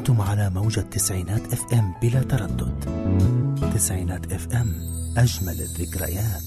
أنتم على موجة 90 FM بلا تردد. 90 FM أجمل الذكريات.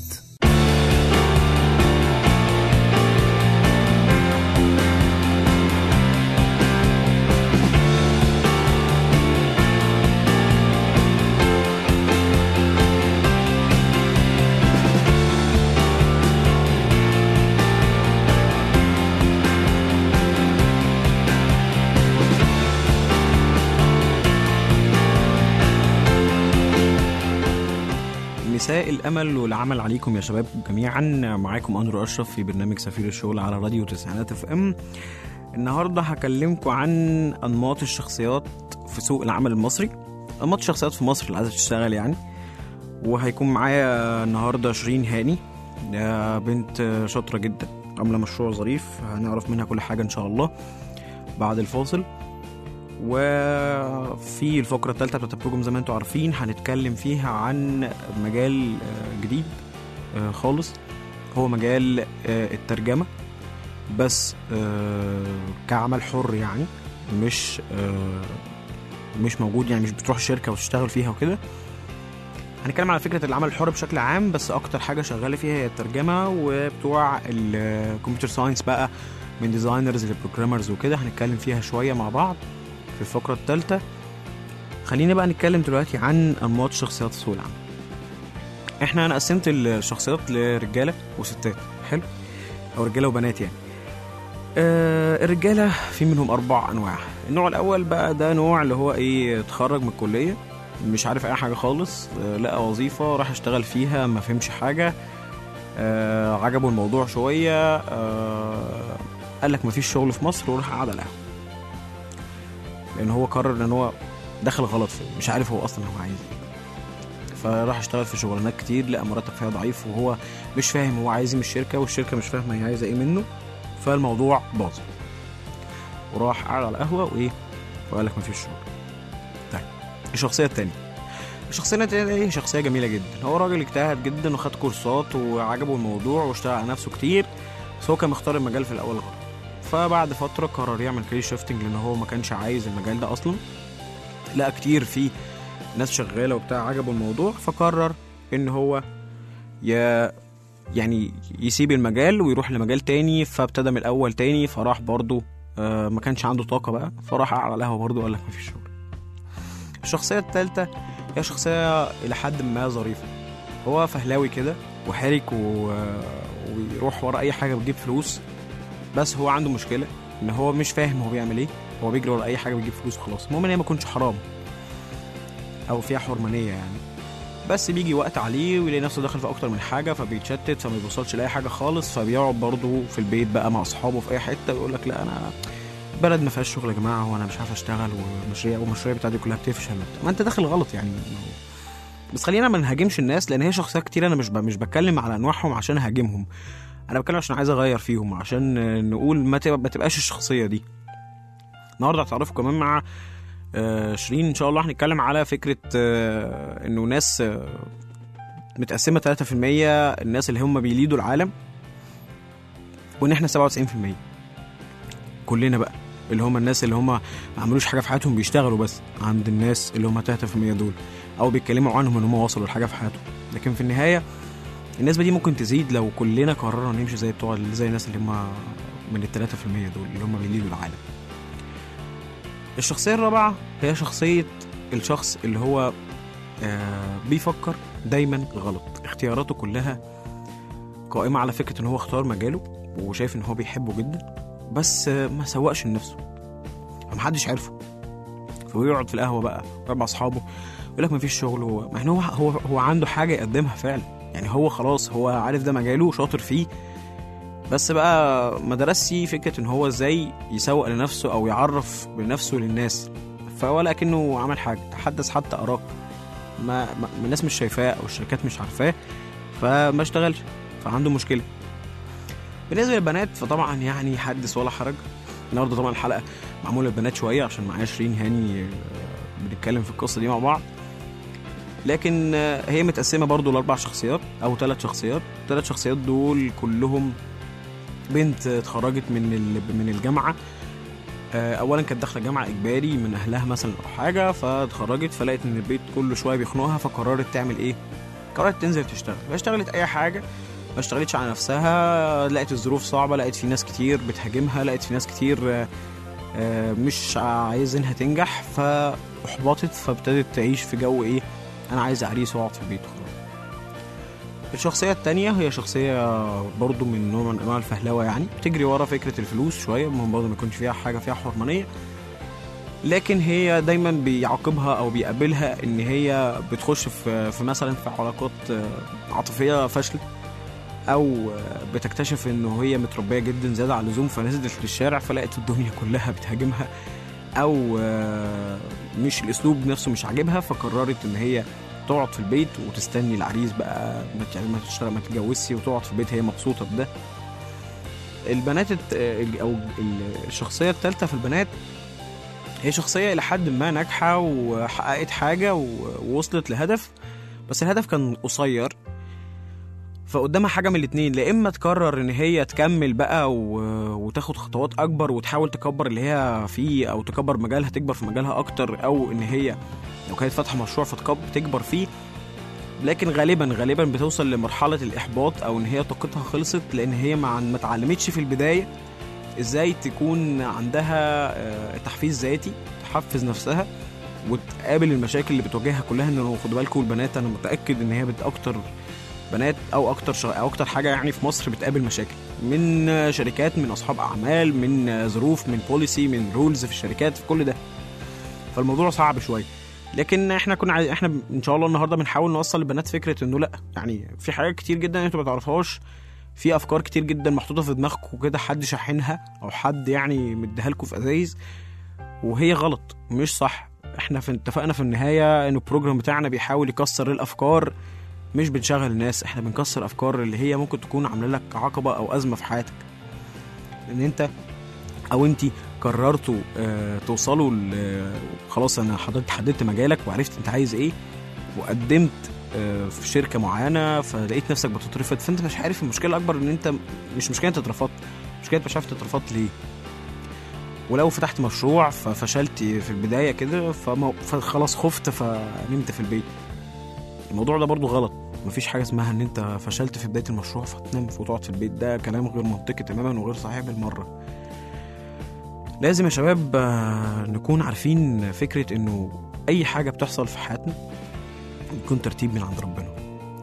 مساء الأمل والعمل عليكم يا شباب جميعا. معاكم أندرو أشرف في برنامج سفير الشغل على راديو 90 FM. النهاردة هكلمكم عن أنماط الشخصيات في سوق العمل المصري، أنماط الشخصيات في مصر اللي عايزة تشتغل يعني. وهيكون معايا النهاردة شيرين هاني، بنت شاطرة جدا عاملة مشروع ظريف، هنعرف منها كل حاجة إن شاء الله بعد الفاصل. وفي الفقرة الثالثة بتاعت البروجرام زي ما انتم عارفين هنتكلم فيها عن مجال جديد خالص، هو مجال الترجمة، بس كعمل حر يعني، مش موجود يعني، مش بتروح الشركة وتشتغل فيها وكده. هنتكلم على فكرة العمل الحر بشكل عام، بس أكتر حاجة شغالة فيها هي الترجمة، وبتوع الكمبيوتر ساينس بقى من ديزاينرز لبروجرامرز وكده هنتكلم فيها شوية مع بعض في الفقرة الثالثة. خلينا بقى نتكلم دلوقتي عن أنماط شخصيات سوق العمل. احنا قسمت الشخصيات لرجالة وستات، حلو، أو رجالة وبنات يعني. الرجالة في منهم 4 أنواع. النوع الأول بقى ده نوع اللي هو اتخرج من الكلية، مش عارف أي حاجة خالص، لقى وظيفة راح اشتغل فيها، ما فهمش حاجة، عجبه الموضوع شوية، قال لك مفيش شغل في مصر وراح قعد على القهوة، لأن هو قرر ان هو دخل غلط فيه، مش عارف هو اصلا هو عايز ايه، فراح اشتغل في شغلانات كتير، لقى مرتب فيها ضعيف، وهو مش فاهم هو عايز ايه من الشركه، والشركه مش فاهمه هي عايزه ايه منه، فالموضوع باظ وراح قعد على القهوه وقال لك مفيش شغل. طيب الشخصيه الثانيه شخصيه جميله جدا. هو راجل اجتهد جدا وخد كورسات وعجبه الموضوع واشتغل على نفسه كتير، بس هو كان مختار المجال في الاول غلط. فبعد فترة قرر يعمل كارير شيفتنج، لأن هو ما كانش عايز المجال ده أصلا، لقى كتير فيه ناس شغالة وبتاع، عجبه الموضوع، فقرر إن هو يعني يسيب المجال ويروح لمجال تاني. فابتدى من الأول تاني، فراح برضو ما كانش عنده طاقة بقى، فراح على القهوة برضو وقال لك ما فيش شغل. الشخصية الثالثة هي شخصية إلى حد ما ظريفة. هو فهلاوي كده وحرك ويروح ورا أي حاجة بتجيب فلوس، بس هو عنده مشكلة ان هو مش فاهم هو بيعمل ايه، هو بيجري ورا اي حاجة بيجيب فلوس وخلاص، المهم ان هي ما تكونش حرام او فيها حرمانية يعني. بس بيجي وقت عليه ويلاقي نفسه داخل في اكتر من حاجة، فبيتشتت، فما بيوصلش لاي حاجة خالص، فبيقعد برضه في البيت بقى مع اصحابه في اي حتة ويقول لك لا انا بلد ما فيهاش شغل يا جماعة، وانا مش عارف اشتغل، والمشاريع بتاعتي كلها بتفشل. ما انت داخل غلط يعني. بس خلينا ما نهاجمش الناس، لان هي شخصيات كتير انا مش بتكلم على انواعهم عشان اهاجمهم، انا بتكلم عشان عايز اغير فيهم، عشان نقول ما تبقاش الشخصيه دي. النهارده هتعرفوا كمان مع شيرين ان شاء الله هنتكلم على فكره انه ناس متقسمه 3%، الناس اللي هم بيليدوا العالم، وان احنا 97% كلنا بقى اللي هم الناس اللي هم ما عملوش حاجه في حياتهم، بيشتغلوا بس عند الناس اللي هم 3% دول، او بيتكلموا عنهم ان هم وصلوا لحاجه في حياتهم. لكن في النهايه النسبة دي ممكن تزيد لو كلنا قررنا نمشي زي الناس اللي هم من 3% دول اللي هم بيليدوا العالم. الشخصية الرابعة هي شخصية الشخص اللي هو بيفكر دايما غلط، اختياراته كلها قائمة على فكرة ان هو اختار مجاله وشايف ان هو بيحبه جدا، بس ما سوقش لنفسه، محدش عارفه، فيقعد في القهوة بقى مع اصحابه يقول لك مفيش شغل، مع ان هو عنده حاجة يقدمها فعلا يعني، هو خلاص هو عارف ده مجاله شاطر فيه، بس بقى ما درسي فكرة ان هو ازاي يسوق لنفسه او يعرف بنفسه للناس، فولا كأنه عمل حاجة، تحدث حتى أراك ما الناس مش شايفاه او الشركات مش عارفاه، فما اشتغلش، فعنده مشكلة. بالنسبة للبنات فطبعا يعني حدث ولا حرج. النهارده طبعا الحلقة معمولة للبنات شوية عشان معايا شيرين هاني بنتكلم في القصة دي مع بعض، لكن هي متقسمة برضو ل4 شخصيات أو 3 شخصيات. 3 شخصيات دول كلهم بنت اتخرجت من الجامعة اولا كانت داخله جامعه اجباري من اهلها مثلا او حاجه، فاتخرجت فلقيت ان البيت كله شويه بيخنقها، فقررت تعمل ايه؟ قررت تنزل تشتغل. فاشتغلت اي حاجه، ما اشتغلتش على نفسها، لقيت الظروف صعبه، لقيت في ناس كتير بتهاجمها، لقيت في ناس كتير مش عايزينها تنجح، فاحبطت، فابتدت تعيش في جو ايه، انا عايز عريس واقعد في البيت خلاص. الشخصيه التانية هي شخصيه برضو من نوع من انواع الفهلوه، يعني بتجري ورا فكره الفلوس شويه، المهم برضو ما يكونش فيها حاجه فيها حرمانيه، لكن هي دايما بيعاقبها او بيقابلها ان هي بتخش في مثلا في علاقات عاطفيه فاشله، او بتكتشف انه هي متربيه جدا زياده عن اللزوم، فنزلت للشارع فلقت الدنيا كلها بتهاجمها، او مش الاسلوب نفسه مش عاجبها، فقررت ان هي تقعد في البيت وتستني العريس بقى ما تشتغل ما تتجوزش، وتقعد في البيت هي مبسوطه بده. البنات او الشخصيه الثالثه في البنات هي شخصيه الى حد ما ناجحه وحققت حاجه ووصلت لهدف، بس الهدف كان قصير، فقدامها حاجه من الاتنين، لا اما تقرر ان هي تكمل بقى وتاخد خطوات اكبر وتحاول تكبر اللي هي فيه، او تكبر مجالها، تكبر في مجالها اكتر، او ان هي لو كانت فاتحه مشروع فتكبر فيه، لكن غالبا بتوصل لمرحله الاحباط، او ان هي طاقتها خلصت، لان هي ما اتعلمتش في البدايه ازاي تكون عندها تحفيز ذاتي، تحفز نفسها وتقابل المشاكل اللي بتواجهها كلها. انه خدوا بالكم البنات، انا متاكد ان هي اكتر بنات او اكتر حاجه يعني في مصر بتقابل مشاكل من شركات، من اصحاب اعمال، من ظروف، من بوليسي، من رولز في الشركات، في كل ده، فالموضوع صعب شويه. لكن احنا ان شاء الله النهارده بنحاول نوصل للبنات فكره انه لا، يعني في حاجات كتير جدا انتوا ما تعرفوهاش، في افكار كتير جدا محطوطه في دماغكم كده، حد شاحنها او حد يعني مديها لكم في ازايز، وهي غلط مش صح. احنا اتفقنا في النهايه ان البروجرام بتاعنا بيحاول يكسر الافكار، مش بنشغل الناس، احنا بنكسر افكار اللي هي ممكن تكون عامله لك عقبه او ازمه في حياتك، ان انت او انتي قررتوا توصلوا خلاص، انا حددت مجالك وعرفت انت عايز ايه، وقدمت في شركه معينه، فلقيت نفسك بتترفض، فانت مش عارف. المشكله الاكبر ان انت مش مشكله انت اترفضت، مشكله مش عارف اترفضت ليه. ولو فتحت مشروع ففشلت في البدايه كده، فخلاص خفت فنمت في البيت، الموضوع ده برضو غلط. مفيش حاجه اسمها ان انت فشلت في بدايه المشروع فتنام وتقعد في البيت، ده كلام غير منطقي تماما وغير صحيح بالمره. لازم يا شباب نكون عارفين فكره انه اي حاجه بتحصل في حياتنا بيكون ترتيب من عند ربنا،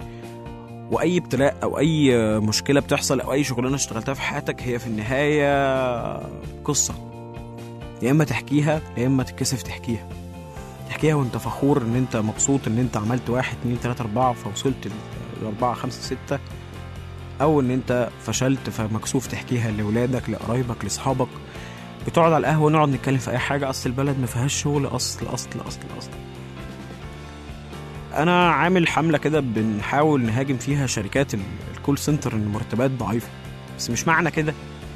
واي ابتلاء او اي مشكله بتحصل او اي شغلانه اشتغلتها في حياتك هي في النهايه قصه، يا اما تحكيها يا اما تتكسف تحكيها وانت فخور ان انت مبسوط ان انت عملت 1 2 3 4 فوصلت ل 4 5 6، او ان انت فشلت فمكسوف تحكيها لاولادك، لقرايبك، لاصحابك. بتقعد على القهوه نقعد نتكلم في اي حاجه، اصل البلد ما فيهاش شغل، اصل انا عامل حمله كده بنحاول نهاجم فيها شركات الكول سنتر ان المرتبات ضعيفه، بس مش معنى كده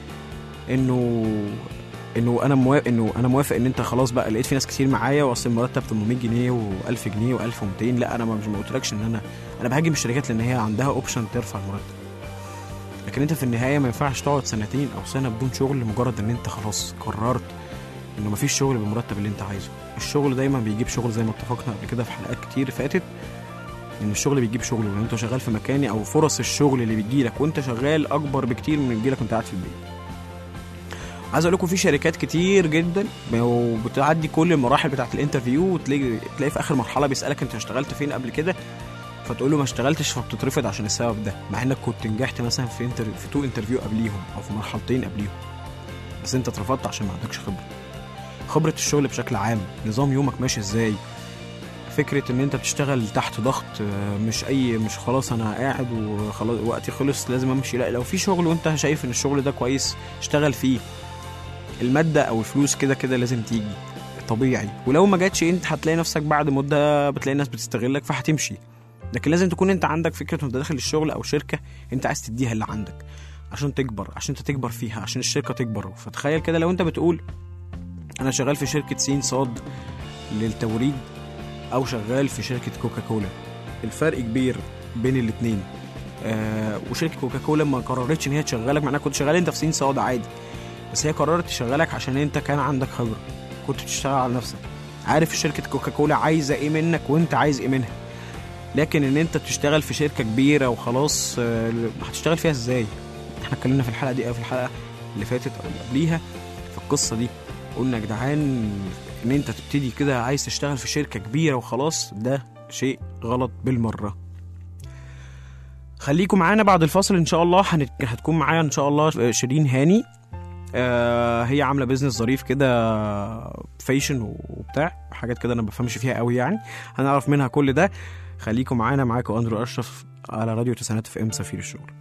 انه انا موافق ان انت خلاص بقى لقيت في ناس كتير معايا واصل المرتب 800 جنيه و1000 جنيه و1200. لا، انا مش قلتلكش ان انا بهاجم الشركات لان هي عندها اوبشن ترفع المرتب، لكن انت في النهايه ما ينفعش تقعد 2 أو سنة بدون شغل لمجرد ان انت خلاص قررت انه مفيش شغل بالمرتب اللي انت عايزه. الشغل دايما بيجيب شغل، زي ما اتفقنا قبل كده في حلقات كتير فاتت، ان الشغل بيجيب شغل، وان انت شغال في مكاني او فرص الشغل اللي بيجيلك وانت شغال اكبر بكتير من اللي بيجيلك وانت قاعد في البيت. عايز اقول لكم في شركات كتير جدا وبتعدي كل المراحل بتاعه الانترفيو، وتلاقي في اخر مرحله بيسالك انت اشتغلت فين قبل كده، فتقول له ما اشتغلتش، فبتترفض عشان السبب ده، مع انك كنت نجحت مثلا في 2 انترفيو قبليهم او في مرحلتين قبليهم، بس انت اترفضت عشان ما عندكش خبره الشغل بشكل عام، نظام يومك ماشي ازاي، فكره ان انت بتشتغل تحت ضغط، مش خلاص انا قاعد وخلاص وقتي خلص لازم امشي. لا، لو في شغل وانت شايف ان الشغل ده كويس اشتغل فيه، الماده او الفلوس كده لازم تيجي طبيعي، ولو ما جاتش انت هتلاقي نفسك بعد مده بتلاقي الناس بتستغلك فهتمشي. لكن لازم تكون انت عندك فكره وانت داخل الشغل او شركه انت عايز تديها اللي عندك عشان تكبر، عشان انت تكبر فيها، عشان الشركه تكبر. فتخيل كده لو انت بتقول انا شغال في شركه سين صاد للتوريد او شغال في شركه كوكاكولا، الفرق كبير بين الاثنين. وشركه كوكاكولا ما قررتش ان هي تشغلك، معناها كنت شغال انت في سين صاد عادي، بس هي قررت تشغلك عشان انت كان عندك خبرة، كنت بتشتغل على نفسك، عارف شركة كوكاكولا عايزة ايه منك وانت عايز ايه منها. لكن ان انت تشتغل في شركة كبيرة وخلاص، هتشتغل فيها ازاي؟ احنا اتكلمنا في الحلقة دي او في الحلقة اللي فاتت او اللي قبليها في القصة دي، قلنا يا جدعان ان انت تبتدي كده عايز تشتغل في شركة كبيرة وخلاص، ده شيء غلط بالمرة. خليكم معانا بعد الفاصل ان شاء الله. هتكون معايا ان شاء الله شيرين هاني، هي عامله بيزنس ظريف كده، فاشن وبتاع حاجات كده انا ما بفهمش فيها قوي يعني، هنعرف منها كل ده. خليكم معانا، معاكم اندرو اشرف على راديو تسعينات اف ام سفير الشغل.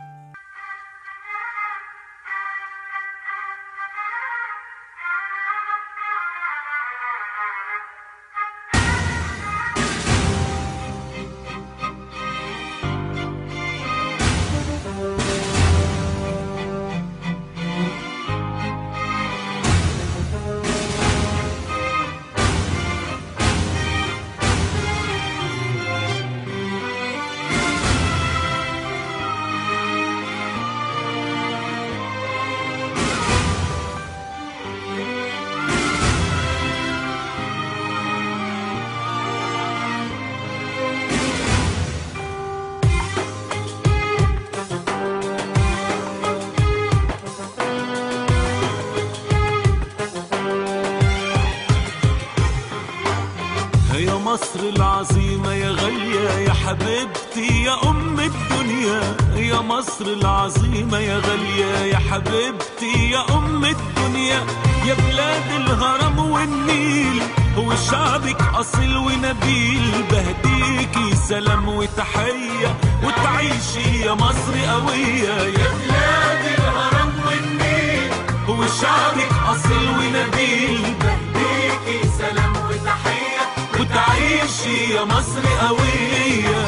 مصر العظيمة يا غالية يا حبيبتي يا أم الدنيا، يا مصر العظيمة يا غالية يا حبيبتي يا أم الدنيا، يا بلاد الهرم والنيل وشعبك أصيل ونبيل، بهديكي سلام وتحية وتعيشي يا مصر قوية، يا بلاد الهرم والنيل وشعبك أصيل ونبيل، بهديكي سلام وتحية وتعيشي يا مصر قوية.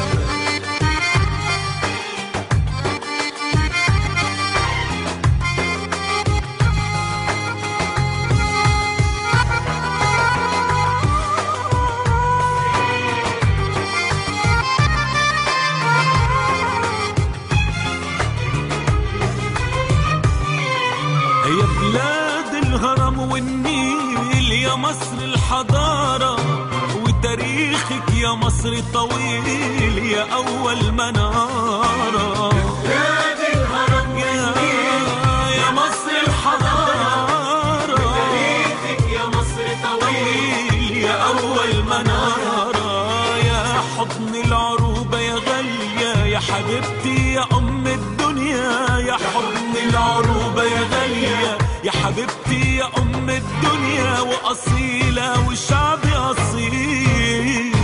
يا بلاد الهرم والنيل يا مصر الحضارة وتاريخك يا مصر طويل يا أول منارة، بلاد الهرم والنيل يا مصر الحضارة وتاريخك يا مصر طويل يا أول منارة، يا حضن العروبة يا غالية يا حبيبتي يا أم الدنيا، يا حضن العروبة يا غالية يا حبيبتي يا أم الدنيا، وأصيلة وشعبي أصيل،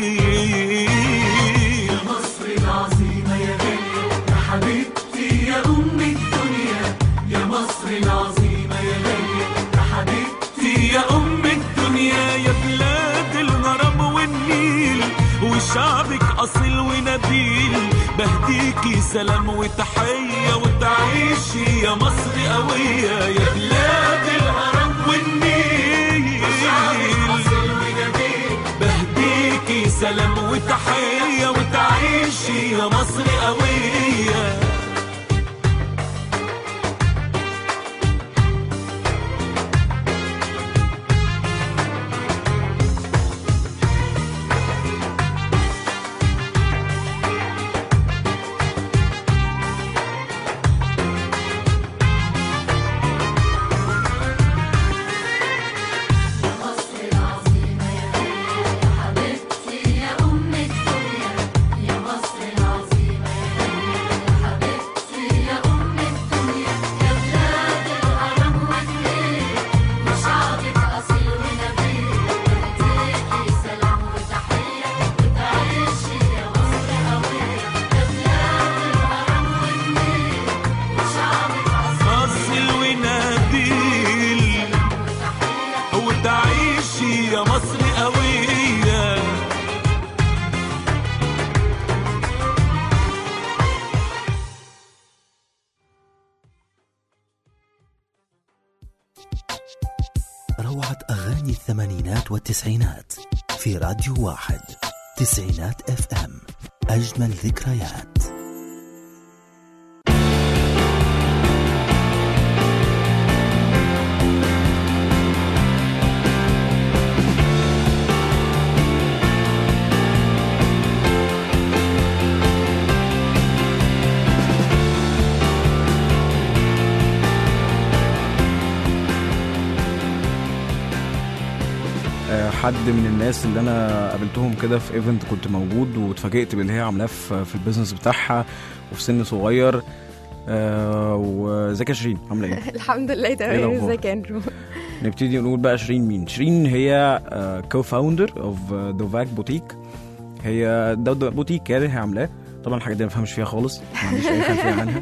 يا مصر العظيمة يا غالية يا حبيبتي يا أم الدنيا، يا مصر العظيمة يا غالية يا حبيبتي يا أم الدنيا، يا بلاد الهرم والنيل وشعبك أصيل ونبيل، بهديكي سلام وتحية وتعيشي يا مصر قوية، يا بلاد الهرم والنيل وشعبك أصيل ونبيل، بهديكي سلام وتحية وتعيشي يا مصر قوية. روعة أغاني الثمانينات والتسعينات في راديو واحد، تسعينات اف ام، أجمل ذكريات. حد من الناس اللي انا قابلتهم كده في ايفنت كنت موجود واتفاجئت باللي هي عاملاه في البيزنس بتاعها وفي سن صغير. وازيك يا شيرين عامله ايه؟ الحمد لله تمام. ازيك يا اندرو؟ نبتدي نقول بقى شيرين مين. شيرين هي كو فاوندر اوف دوفاك بوتيك. هي ده بوتيك يعني هي عاملاه. طبعا الحاجات دي ما بفهمش فيها خالص، ما عنديش اي خلفيه عنها.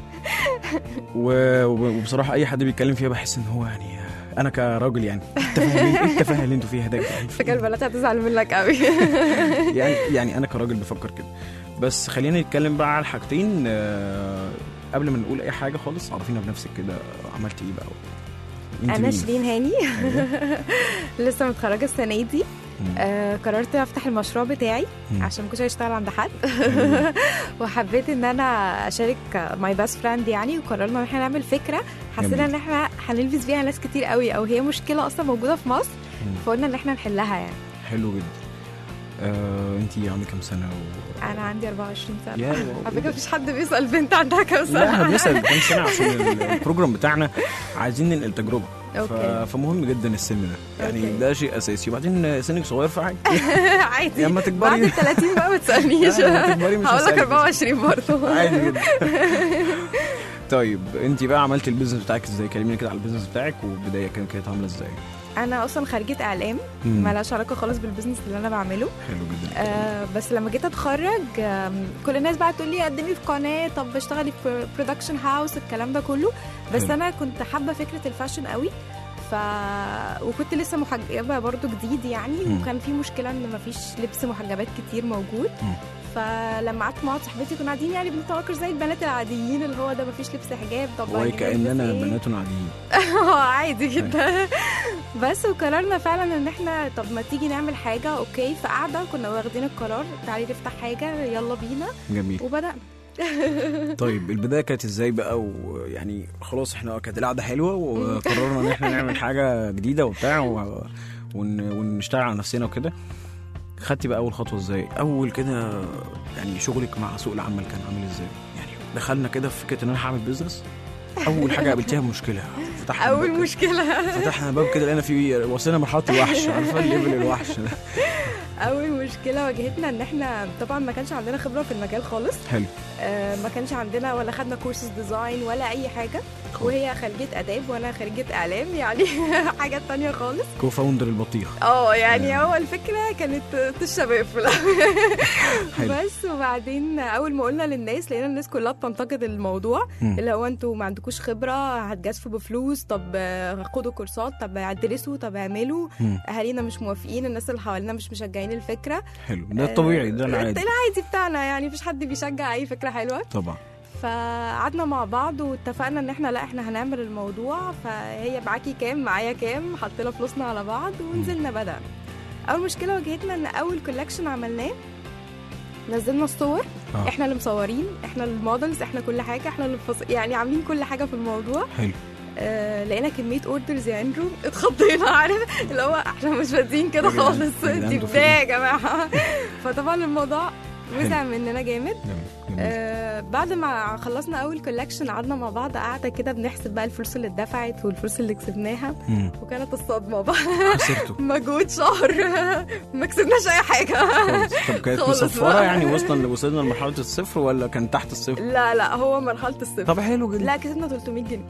وبصراحه اي حد بيتكلم فيها بحس ان هو يعني انا كراجل يعني التفاهه اللي انتوا فيها ده فكر البنات هتزعل منك قوي. يعني انا كراجل بفكر كده. بس خلينا نتكلم بقى على حاجتين. قبل ما نقول اي حاجه خالص عرفينا بنفسك كده، عملتي ايه بقى؟ انا شيرين هاني. لسه متخرجه السنه دي. قررت افتح المشروع بتاعي عشان ما كنتش هشتغل عند حد. وحبيت ان انا اشارك ماي باست فريند يعني، وقررنا ان احنا نعمل فكره حسينا ان احنا هنلبس بيها ناس كتير قوي، او هي مشكله اصلا موجوده في مصر فقلنا ان احنا نحلها يعني. حلو جدا. انتي عندك كام سنه انا عندي 24 سنه. على فكره مفيش حد بيسال بنت عندها كام سنه. لا احنا بنسال كام سنه عشان البروجرام بتاعنا عايزين ننقل تجربه. فمهم جدا السن ده يعني. ده شيء اساسي. وبعدين سنك صغير فعادي. عادي لما تكبري بعد ال 30 بقى ما تسالنيش. هقول لك 24 برضه عادي جدا. طيب انتي بقى عملتي البيزنس بتاعك ازاي؟ كلميني كده على البيزنس بتاعك والبدايه كانت عامله ازاي؟ انا اصلا خريجه اعلام، مالهاش علاقه خالص بالبزنس اللي انا بعمله. حلو جدا. بس لما جيت اتخرج كل الناس بقى تقول لي قدمي في قناه، طب اشتغلي في برودكشن هاوس، الكلام ده كله. بس حلو. انا كنت حابه فكره الفاشن قوي. وكنت لسه محجبه برضو جديد يعني. وكان في مشكله ان مفيش لبس محجبات كتير موجود. فلما قعدت مع صاحبتي كنا قاعدين يعني بنتناقش زي البنات العاديين، اللي هو ده مفيش لبس حجاب، طب وكأننا بنات عاديين. عادي جدا. بس وقررنا فعلا ان احنا طب ما تيجي نعمل حاجه. اوكي، فقعده كنا واخدين القرار تعالي نفتح حاجه، يلا بينا. جميل. وبدأنا. طيب البدايه كانت ازاي بقى؟ ويعني خلاص احنا كانت القعده حلوه وقررنا ان احنا نعمل حاجه جديده وبتاع ونشتغل على نفسنا وكده. خدتي بقى اول خطوه ازاي؟ اول كده يعني شغلك مع سوق العمل كان عامل ازاي؟ يعني دخلنا كده في فكره ان انا هعمل بيزنس. اول حاجه قابلتيها مشكله. اول مشكله فتحنا باب كده لقينا في وصلنا مرحله الوحش. عارفه الليفل الوحش ده. اول مشكله واجهتنا ان احنا طبعا ما كانش عندنا خبره في المجال خالص. حلو. ما كانش عندنا ولا خدنا كورسز ديزاين ولا اي حاجه. وهي خريجه اداب وانا خريجه اعلام يعني. حاجه تانية خالص. كو فاوندر البطيخ. يعني هو الفكره كانت الشباب في بس. وبعدين اول ما قلنا للناس لقينا الناس كلها بتنتقد الموضوع. اللي هو انتوا ما عندكوش خبره، هتجازفوا بفلوس، طب خدوا كورسات، طب ادرسوا، طب اعملوا. اهالينا مش موافقين، الناس اللي حوالينا مش مشجعين الفكره. حلو. ده الطبيعي، ده العادي بتاعنا يعني. مفيش حد بيشجع اي فكره حلوه طبعا. فقعدنا مع بعض واتفقنا ان احنا لا احنا هنعمل الموضوع. فهي معاكي كام معايا كام، حطينا فلوسنا على بعض ونزلنا. بدأنا. اول مشكله واجهتنا ان اول كولكشن عملناه نزلنا الصور. احنا اللي مصورين، احنا المودلز، احنا كل حاجه، احنا اللي يعني عاملين كل حاجه في الموضوع. حلو. لقينا كميه اوردرز يا اندرو، اتخضينا. عارف اللي هو احنا مش بادين كده خالص، دي بدايه يا جماعه. فطبعا الموضوع وسع مننا جامد. بعد ما خلصنا اول كولكشن قعدنا مع بعض قعده كده بنحسب بقى الفلوس اللي اتدفعت والفلوس اللي كسبناها. وكانت الصدمه بقى. مجهود شهر ما كسبناش اي حاجه. طب كانت مصفره يعني وصلنا لمرحله الصفر ولا كان تحت الصفر؟ لا هو مرحله الصفر. طب حلو جدا. لا كسبنا 300 جنيه.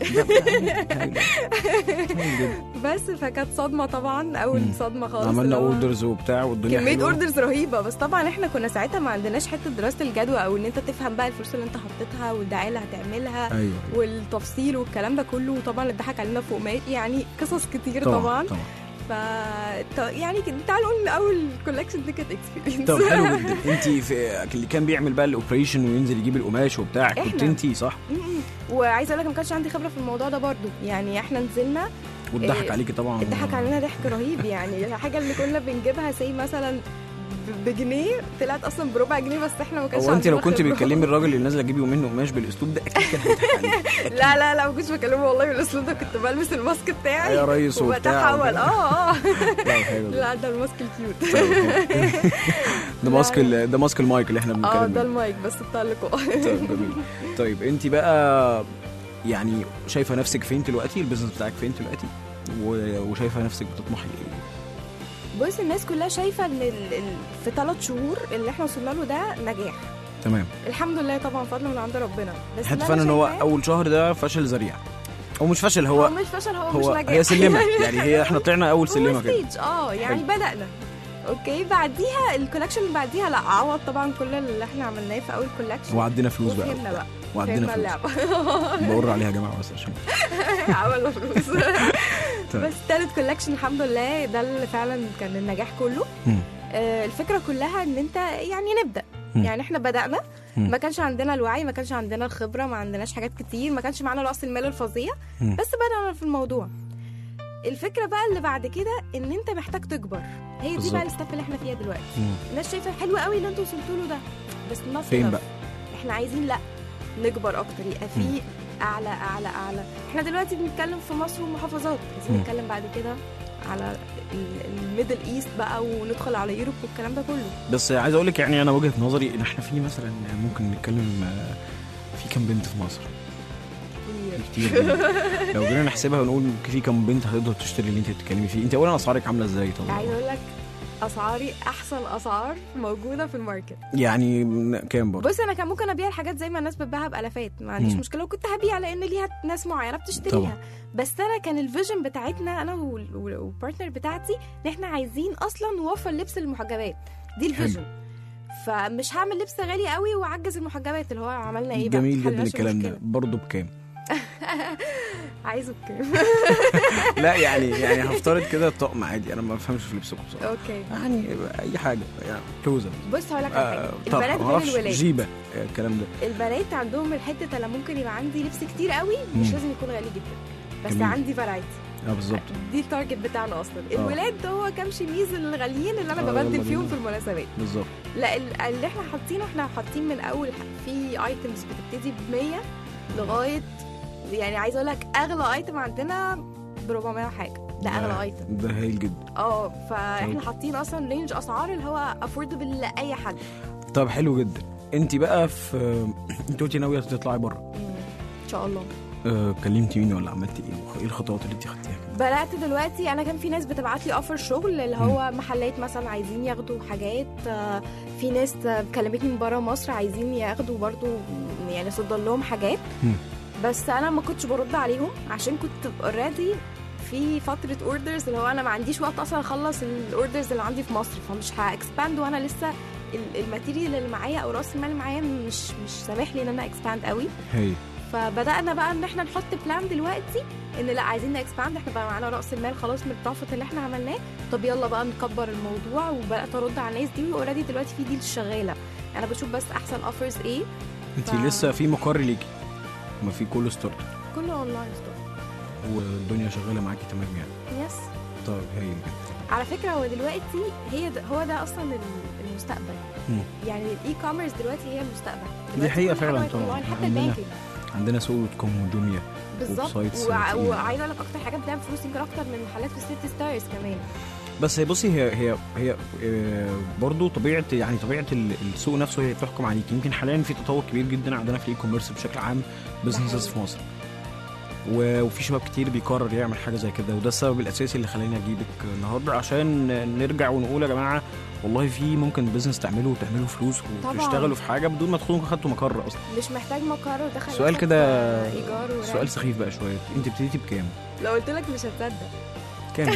بس فكانت صدمه طبعا. اول صدمه خالص. عملنا اوردرز وبتاع والدنيا كميه اوردرز رهيبه. بس طبعا احنا كنا ساعتها ما عندناش حته دراسه الجدوى او ان انت تفهم بقى الفلوس اللي انت حطيتها والدعايه اللي هتعملها. أيوة. والتفصيل والكلام ده كله. وطبعا اتضحك علينا فوق ما يعني قصص كتير طبعا. يعني تعالوا نقول اول كولكشن دي كانت اكسبيرينس. طب حلو جدا. انت اللي كان بيعمل بقى الاوبريشن وينزل يجيب القماش وبتاع كنت انت صح؟ وعايزه اقول لك ما كانش عندي خبره في الموضوع ده برضو يعني. احنا نزلنا واتضحك عليكي طبعا. اتضحك علينا ضحك رهيب يعني. الحاجه اللي كنا بنجيبها زي مثلا بجنيه طلعت اصلا بربع جنيه. بس احنا ما كانش عندنا. انت لو كنت بتكلمي الراجل اللي نازله تجيبي منه قماش بالاسلوب ده اكيد كان هيضحك عليك. لا ما كنتش بكلمه والله بالاسلوب ده. كنت بلبس الماسك بتاعي يا ريس وبتحول. لا ده الماسك الكيوت. ده ماسك المايك اللي احنا بنتكلم. ده المايك بس بتاع اللقاء. طيب جميل. طيب انت بقى يعني شايفه نفسك فين دلوقتي؟ البيزنس بتاعك فين دلوقتي؟ وشايفه نفسك بتطمحي لايه؟ بص الناس كلها شايفه ان في 3 شهور اللي احنا وصلنا له ده نجاح. تمام. الحمد لله طبعا فضل من عند ربنا. بس حتى فعلا ان هو اول شهر ده فشل ذريع، او مش فشل، هو مش فشل، هو مش نجاح، هي سلمه يعني هي احنا طلعنا اول سلمه كده يعني بدأنا اوكي. بعديها الكولكشن اللي بعديها لا عوض طبعا كل اللي احنا عملناه في اول كولكشن، وعدينا فلوس بقى وعدينا فلوس بقر عليها يا جماعه بس عشان عملنا فلوس. بس تالت كولكشن الحمد لله ده اللي فعلا كان النجاح كله. الفكره كلها ان انت يعني نبدا، يعني احنا بدأنا ما كانش عندنا الوعي، ما كانش عندنا الخبره، ما عندناش حاجات كتير، ما كانش معانا رأس المال الفظيع، بس بدأنا في الموضوع. الفكره بقى اللي بعد كده ان انت محتاج تكبر، هي دي بالزبط. بقى الستep اللي احنا فيها دلوقتي. الناس شايفه حلو قوي اللي انتوا وصلتوا له ده، بس فين بقى؟ احنا عايزين لا نكبر اكتر، يبقى في اعلى اعلى اعلى. احنا دلوقتي بنتكلم في مصر ومحافظات، عايزين نتكلم بعد كده على الميدل ايست بقى، وندخل على يوروب والكلام ده كله. بس عايز اقول لك يعني انا وجهه نظري ان احنا في مثلا ممكن نتكلم في كام بنت في مصر كتير. لو جينا نحسبها ونقول في كام بنت هتقدر تشتري اللي انت بتتكلمي فيه. انت اولا اسعارك عامله ازاي؟ طبعا عايز اقول لك اسعاري احسن اسعار موجوده في الماركت. يعني كام برضه؟ بص انا كان ممكن ابيع الحاجات زي ما الناس بتبيعها بالافات، ما عنديش مشكله، وكنت هبيع لان ليها ناس معينه بتشتريها طبعا. بس انا كان الفيجن بتاعتنا انا والبارتنر بتاعتي ان احنا عايزين اصلا نوفر لبس للمحجبات، دي الفيجن. فمش هعمل لبس غالي قوي واعجز المحجبات، اللي هو عملنا ايه بقى. جميل جدا الكلام ده. برضه بكام؟ عايزه بكام؟ لا يعني هفترض كده طقم عادي، انا ما بفهمش في لبسكم بصراحه. اوكي يعني اي حاجه يعني كوزه. بص هقول لك على حاجه، البنات غير الولاد، جيبه الكلام ده. البنات عندهم الحته اللي ممكن يبقى عندي لبس كتير قوي، مش لازم يكون غالي جدا، بس جميل. عندي فرايتي. بالظبط، دي التارجت بتاعنا اصلا. الولاد هو كام شميز الغاليين اللي انا ببدل فيهم في المناسبات بالظبط. لا اللي احنا حاطينه، احنا حاطين من اول في ايتمز بتبتدي ب100 لغايه، يعني عايز اقول لك اغلى ايتم عندنا ب400 حاجه، ده اغلى ايتم، ده هايل جدا. فاحنا حاطين اصلا رينج اسعار اللي هو افوردبل لاي حد. طب حلو جدا. انت بقى في انت قلتي ناويه تطلعي بره ان شاء الله. كلمتي مين ولا عملتي ايه الخطوات اللي انت خدتيها؟ بدات دلوقتي، انا كان في ناس بتبعت لي اوفر شغل اللي هو محلات مثلا عايزين ياخدوا حاجات، في ناس كلمتني من بره مصر عايزين ياخدوا برضو يعني صدر لهم حاجات. بس انا ما كنتش برد عليهم عشان كنت اوريدي في فتره اوردرز، اللي هو انا ما عنديش وقت اصلا اخلص الاوردرز اللي عندي في مصر، فمش هاكسباند وانا لسه الماتيريال اللي معايا او راس المال اللي معايا مش سامح لي ان انا اكسباند قوي. فبدانا بقى ان احنا نحط بلان دلوقتي ان لا عايزين نكسباند، احنا بقى معانا راس المال خلاص من البروفيت اللي احنا عملناه، طب يلا بقى نكبر الموضوع. وبقيت ارد على الناس دي، واوريدي دلوقتي في ديل شغاله، انا بشوف بس احسن اوفرز ايه. انت لسه في مقر ليكي؟ ما في كله ستور؟ كله اونلاين ستور، والدنيا شغاله معاكي تمام يعني؟ يس. طيب هايل جدا. على فكره هو دلوقتي هو ده اصلا المستقبل. يعني الاي كوميرس دلوقتي هي المستقبل. دي حقيقه فعلا طبعا. حتى البانكينج عندنا سوق.com ودمية بالظبط، وعايزه اقول لك اكتر حاجات بتعمل فلوس يمكن اكتر من محلات في السيتي ستارز كمان. بس بصي هي برضه طبيعه السوق نفسه هي بتحكم عليك. يمكن حاليا في تطور كبير جدا عندنا في الاي كوميرس بشكل عام، بزنسز في مصر، وفي شباب كتير بيقرر يعمل حاجه زي كده، وده السبب الاساسي اللي خلاني اجيبك النهارده عشان نرجع ونقول يا جماعه والله في ممكن بزنس تعملوا فلوس وتشتغلوا في حاجه بدون ما تكونوا خدتوا مقر اصلا. مش محتاج مقر ودخل سؤال كده سؤال سخيف بقى شويه، انت ابتديتي بكام؟ لو قلت لك مش هتصدق. كام؟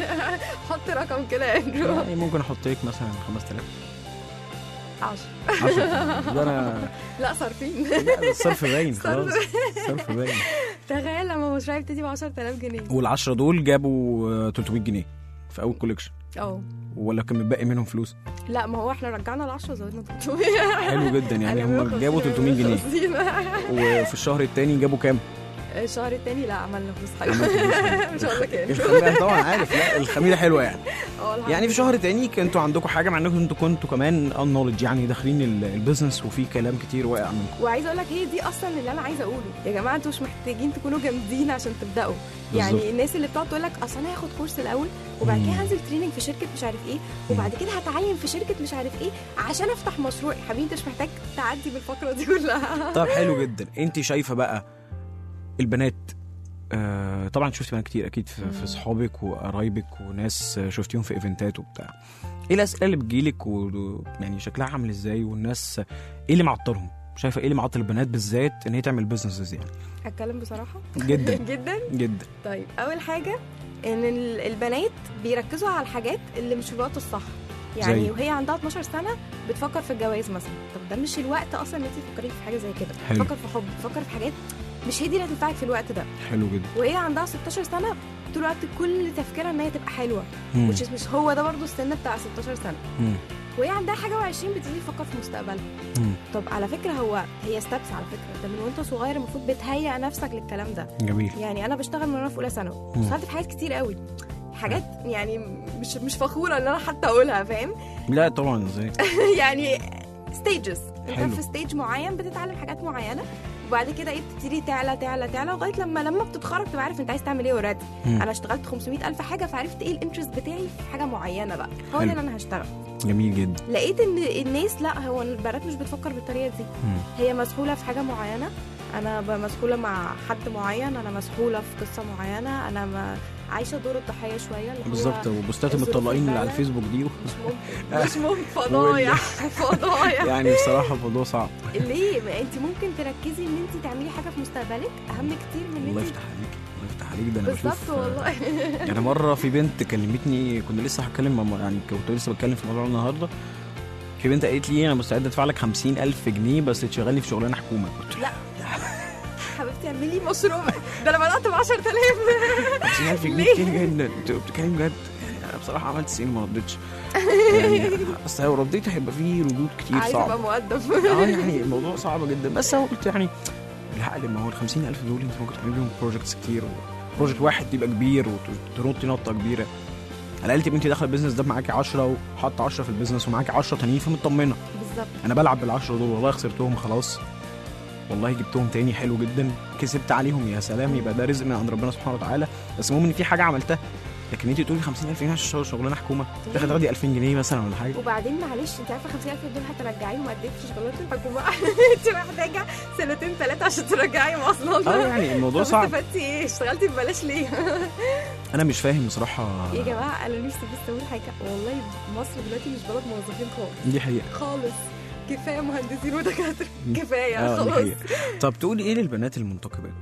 حط رقم كده يا اندرو. يعني ممكن احط لك مثلا 5000. 10 ده انا لا صارفين. لا الصرف باين خلاص، الصرف باين. تخيل لما مشروع يبتدي ب 10000 جنيه وال10 دول جابوا 300 جنيه في اول كوليكشن. ولا كان متبقي منهم فلوس؟ لا ما هو احنا رجعنا ال10 زودنا 300. حلو جدا، يعني هم جابوا 300 جنيه. وفي الشهر الثاني جابوا كام؟ الشهر الثاني لا عملنا فلوس حلوه. مش هقول لك الخميره طبعا عارف، لا الخميره حلوه يعني في شهر تاني كنتوا عندكم حاجه، مع انكم انتوا كنتوا كمان النولج يعني داخلين البيزنس وفي كلام كتير واقع منكم. وعايزه اقول لك هي دي اصلا اللي انا عايزه اقوله، يا جماعه انتوا مش محتاجين تكونوا جامدين عشان تبداوا. يعني الناس اللي بتقعد تقول لك اصل انا هاخد كورس الاول وبعد كده هنزل تريننج في شركه مش عارف ايه وبعد كده هتعين في شركه مش عارف ايه عشان افتح مشروع. حبيبي انت مش محتاج تعدي بالفقره دي كلها. طب حلو جدا. انت شايفه بقى البنات طبعا شفت بنات كتير اكيد في صحابك وقرايبك وناس شفتيهم في ايفنتات وبتاع. ايه الاسئله اللي بتجيلك يعني شكلها عامل ازاي، والناس ايه اللي معطلهم؟ شايفه ايه اللي معطل البنات بالذات ان هي تعمل بيزنس يعني؟ اتكلم بصراحه جدا جدا جدا. طيب اول حاجه ان البنات بيركزوا على الحاجات اللي مش في الوقت الصح. يعني وهي عندها 12 سنه بتفكر في الجواز مثلا، طب ده مش الوقت اصلا ان انت تفكري في حاجه زي كده. تفكر في حب، تفكر في حاجات مش هي دي اللي هتنفعك في الوقت ده. حلو جدا. وهي عندها 16 سنه طول الوقت كل تفكيرها ان هي تبقى حلوه، مش هو ده برضو السن بتاع 16 سنه. وهي عندها حاجه و20 بتيجي تفكر في مستقبلها. طب على فكره هي ستابس على فكره، ده من وانت صغير المفروض بتهيئ نفسك للكلام ده. جميل. يعني انا بشتغل من وانا في اولى ثانوي، اشتغلت في حاجات كتير قوي، حاجات يعني مش فخوره ان انا حتى اقولها، فاهم؟ لا طبعا ازاي. يعني ستيجز، انت في ستيج معين بتتعلم حاجات معينه، وبعد كده ايه بتبتدي تعلى لغايه لما بتتخرج تبقى عارف انت عايز تعمل ايه اوريدي. انا اشتغلت 500,000 حاجه، فعرفت ايه الانترست بتاعي في حاجه معينه بقى، هو ده اللي انا هشتغل. جميل جدا. لقيت ان الناس لا، هو البنات مش بتفكر بالطريقه دي. هي مسحوله في حاجه معينه، انا مسحوله مع حد معين، انا مسحوله في قصه معينه، انا عايشه دور الضحيه شويه بالظبط. وبوستات المطلقين اللي على الفيسبوك دي مش ممكن فضايح يعني بصراحه الموضوع صعب. ليه؟ ما انت ممكن تركزي ان انت تعملي حاجه في مستقبلك اهم كتير من الله يفتح عليك، الله يفتح عليك. ده انا بشوف بالظبط والله. يعني مره في بنت كلمتني، كنت لسه هتكلم يعني كنت لسه بتكلم في الموضوع النهارده، في بنت قالت لي انا مستعده ادفع لك 50,000 جنيه بس تشغلني في شغلانه حكومه. قلت لا حبيبتي اعملي مشروع، ده انا بدات ب 10,000. 50,000 جنيه كتير جدا. انت بتتكلم جد؟ انا بصراحه عملت سين ما ردتش يعني، بس لو رديت هيبقى فيه ردود كتير صعبه، عايز ابقى مؤدب. يعني الموضوع صعب جدا. بس انا قلت يعني العقل، ما هو ال 50,000 دول انت ممكن تعمل بيهم بروجكتس كتير، بروجكت واحد يبقى كبير وتنطي نطه كبيره. على الاقل تبقى انت داخله البيزنس ده معاكي 10 وحاطه 10 في البيزنس ومعاكي 10 تانيين، فمطمنه. بالظبط. انا بلعب بال10 دول، والله خسرتهم خلاص، والله جبتهم تاني حلو جدا، كسبت عليهم يا سلام، يبقى ده رزق من عند ربنا سبحانه وتعالى. بس المهم ان في حاجه عملتها. لكن انت تقولي 50,000 جنيه عشان تشتغل شغلانه حكومه، تاخد تاخدي 2000 جنيه مثلا ولا حاجه. وبعدين معلش انت عارفه 50,000 دول هترجعيهم قد ايه في شغلانه الحكومه؟ انت محتاجه 2-3 عشان ترجعيهم اصلا. يعني الموضوع صعب. استفدتي ايه؟ اشتغلتي ببلاش ليه؟ انا مش فاهم بصراحه يا جماعه. انا نفسي بس اقول حاجه، والله مصر دلوقتي مش بلد موظفين خالص. دي حقيقه خالص. كفايه مهندسين ودكاتره، كفايه خلاص. طب تقولي ايه للبنات المنتقبات؟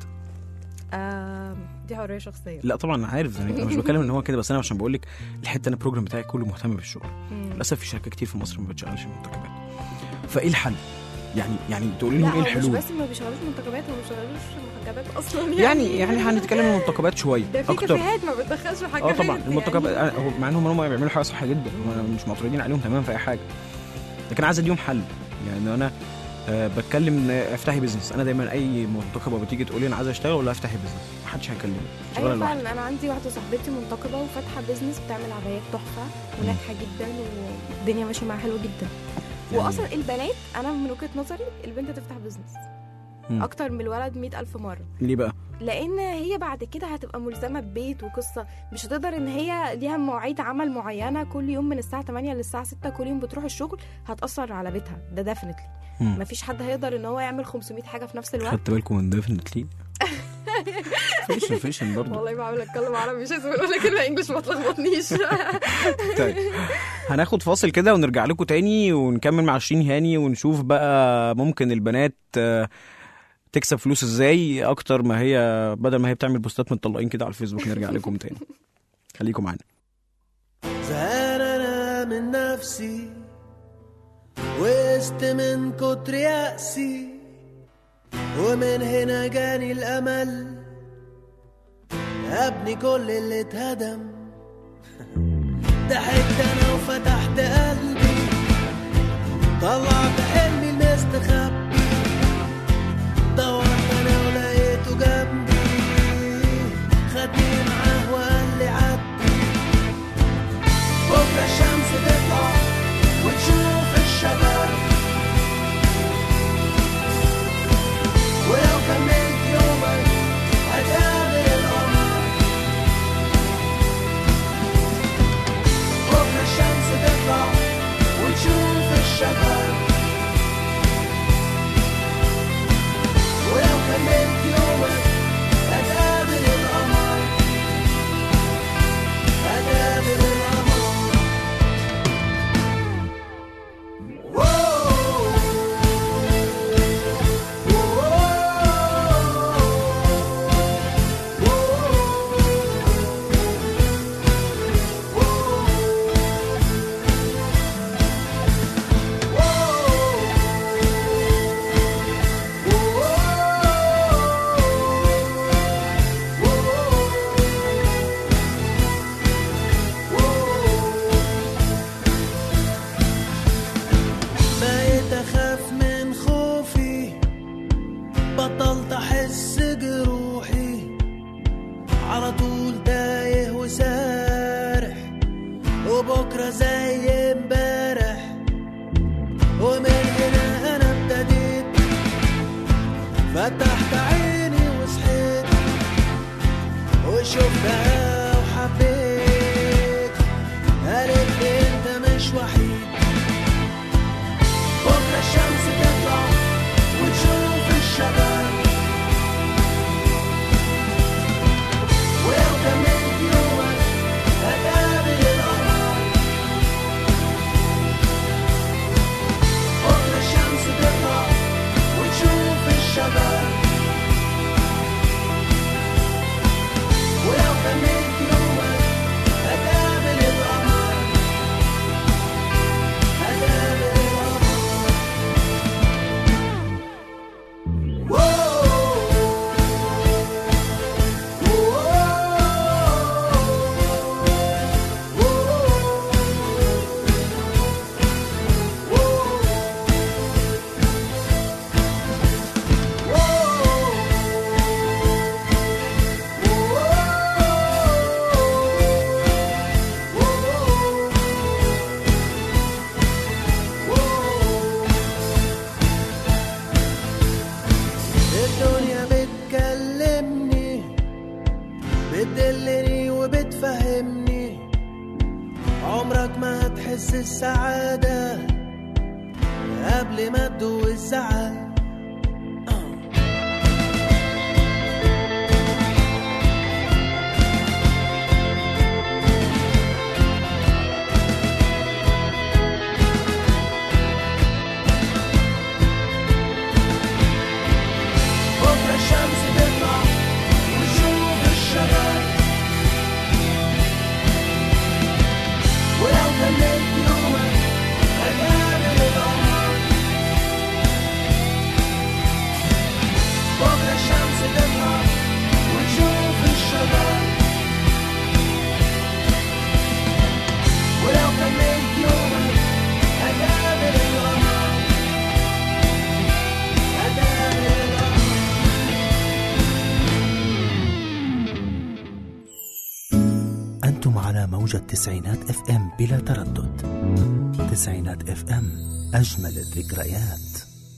دي حريه شخصيه. لا طبعا عارف، انا مش بتكلم ان هو كده، بس انا عشان بقول لك الحته، انا البروجرام بتاعي كله مهتم بالشغل. للاسف في شركات كتير في مصر ما بتشغلش منتقبات، فايه الحل؟ يعني تقولي لهم ايه الحلول؟ مش بس ما بيشغلوش منتقبات، هم ما بيشغلوش محجبات اصلا. يعني هنتكلم عن المنتقبات شويه ده في كافيهات ما بتدخلش محجبات. طبعا المنتقبات يعني. مع انهم هم بيعملوا حاجه صح جدا، مش معترضين عليهم تمام في اي حاجه، لكن عايز اديهم حل. يعني انا بتكلم افتحي بيزنس. انا دايما اي منتقبه بتيجي تقول لي انا عايزه اشتغل ولا افتحي بيزنس، محدش هيكلمني. ايوه فعلا. انا عندي واحده صاحبتي منتقبه وفاتحه بيزنس بتعمل عبايات تحفه وناجحه جدا، والدنيا ماشيه معاها حلوه جدا. يعني واصلا البنات، انا من وجهه نظري البنت تفتح بيزنس اكتر من الولد 100,000 مره. ليه بقى؟ لان هي بعد كده هتبقى ملزمه ببيت وقصه، مش هتقدر ان هي ليها مواعيد عمل معينه كل يوم من الساعه 8 للساعه 6 كل يوم بتروح الشغل، هتاثر على بيتها. ده ديفينتلي مفيش حد هيقدر ان هو يعمل 500 حاجه في نفس الوقت. خدت بالكم من ديفينتلي؟ فيشن برضه. والله بعمل اتكلم عربي مش هسوي ولا كلمه انجلش، ما تلخبطنيش. طيب هناخد فاصل كده ونرجع لكم تاني ونكمل مع 20 هاني، ونشوف بقى ممكن البنات تكسب فلوس ازاي اكتر ما هي، بدل ما هي بتعمل بوستات متطلقين كده على الفيسبوك. نرجع لكم تاني، خليكم معانا. زهقان انا من نفسي وقست من كتر يأسي، ومن هنا جاني الامل ابني كل اللي اتهدم. ضحكت انا وفتحت قلبي، طلعت حلمي المستخبي، دورت انا ولقيته جنبي، خدني معاه وقال لي عدي، بكره الشمس تطلع وتشوف الشباب، ولو كملت يومك هتقابل القمر، بكره الشمس تطلع وتشوف الشباب، ولو كملت يومك هتقابل القمر. شفتها وحبيت قالت لي انت مش وحيد بكرة الشمس تطلع وتشوف الشباب ولو كملت يومك هتقابل القمر بكرة الشمس تطلع وتشوف الشباب ولو كملت يومك هتقابل القمر هتقابل القمر الدنيا بتكلمني بتدلني وبتفهمني عمرك ما هتحس السعادة قبل ما تدوق الزعل بكرة الشمس تطلع وتشوف الشباب ولو كملت يومك هتقابل القمر بكرة الشمس تطلع وتشوف الشباب ولو كملت يومك هتقابل القمر هتقابل القمر أنتم على موجة 90 FM بلا تردد. 90 FM أجمل الذكريات.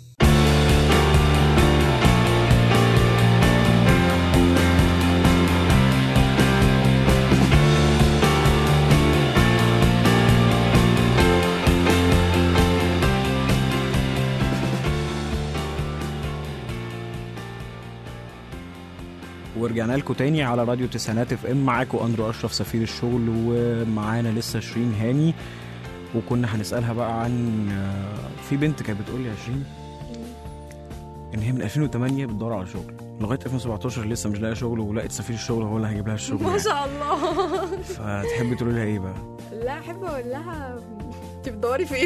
ورجعنا لكم تاني على راديو 90 FM. معاكم أندرو أشرف سفير الشغل، ومعانا لسه شيرين هاني. وكنا هنسألها بقى عن في بنت كانت بتقول لي يا شيرين ان هي من 2008 بتدور على شغل لغايه 2017 لسه مش لاقيه شغل، ولقيت سفير الشغل هو اللي هيجيب لها الشغل. ما شاء الله. فتحبي تقولي لها ايه بقى؟ لا احب اقول لها انت بتدوري فين؟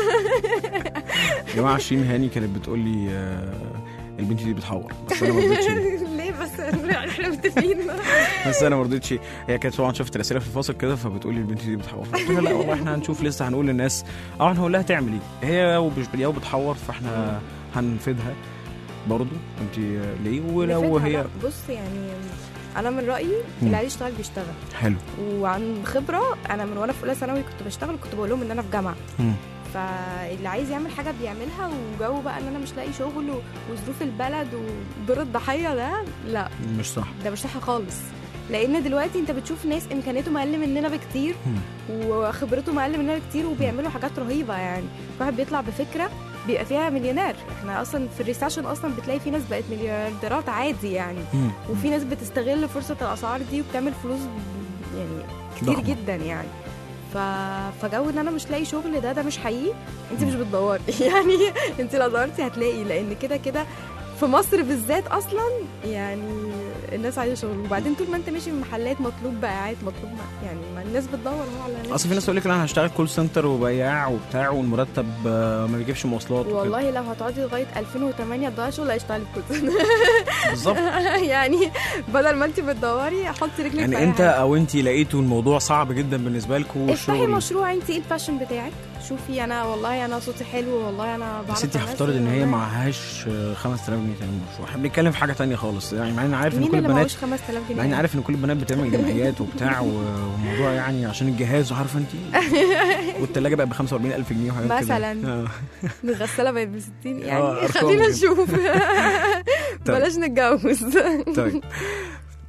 يا جماعه شيرين هاني كانت بتقول لي البنت دي بتحور، بس انا ما رضيتش. ليه بس احنا متفقين؟ بس انا ما رضيتش. هي كانت طبعا شافت الاسئله في الفاصل كده فبتقول لي البنت دي بتحور، قلت لها لا والله احنا هنشوف لسه، هنقول للناس او هنقول لها تعمل ايه. هي ومش بتحور فاحنا هنفيدها برضو. انت ليه؟ ولو هي بص يعني انا من رايي اللي عايز يشتغل بيشتغل حلو، وعن خبره انا من وانا في اولى ثانوي كنت بشتغل، كنت بقول لهم ان انا في جامعه. فاللي عايز يعمل حاجه بيعملها، وجو بقى ان انا مش لاقي شغل وظروف البلد ودور الضحيه ده لا مش صح، ده مش صح خالص. لان دلوقتي انت بتشوف ناس امكانياتهم اقل مننا بكتير وخبرتهم اقل مننا بكتير وبيعملوا حاجات رهيبه. يعني واحد بيطلع بفكره بيبقى فيها مليونير. احنا اصلا في الريسيشن اصلا بتلاقي في ناس بقت مليارديرات عادي يعني. وفي ناس بتستغل فرصه الاسعار دي وبتعمل فلوس يعني كتير جدا يعني. فجو ان انا مش لاقي شغل ده مش حقيقي. انت مش بتدوري يعني، انت لو دورتي هتلاقي، لان كده كده في مصر بالذات اصلا يعني الناس عايزه شغل. وبعدين طول ما انت ماشي من محلات مطلوب بقاعات مطلوب يعني ما الناس بتدور هو على الناس. اصل في ناس تقول لك انا هشتغل كول سنتر وبياع وبتاع والمرتب ما بيجيبش مواصلات والله وكده. لو هتقعدي لغايه 2008 تدوري شغل هيشتغل كول سنتر بالظبط. يعني بدل ما انت بتدوري حطي رجلك يعني انت او انت لقيتوا الموضوع صعب جدا بالنسبه لكم افتحي مشروع. انت ايه الباشن بتاعك؟ شوفي انا والله انا صوتي حلو والله انا بعرف. بس انت هفترض ان هي معهاش 5000 جنيه تعمل مشروع. احنا بنتكلم في حاجه تانية خالص يعني. مع اني عارف ان كل البنات 5000 جنيه مع اني عارف ان كل البنات بتعمل جمعيات وبتاع وموضوع يعني عشان الجهاز وعارفه انت والثلاجه بقت ب 45000 جنيه وحاجات كده مثلا. الغساله بقت ب 60 يعني. خلينا نشوف. بلاش نتجوز. طيب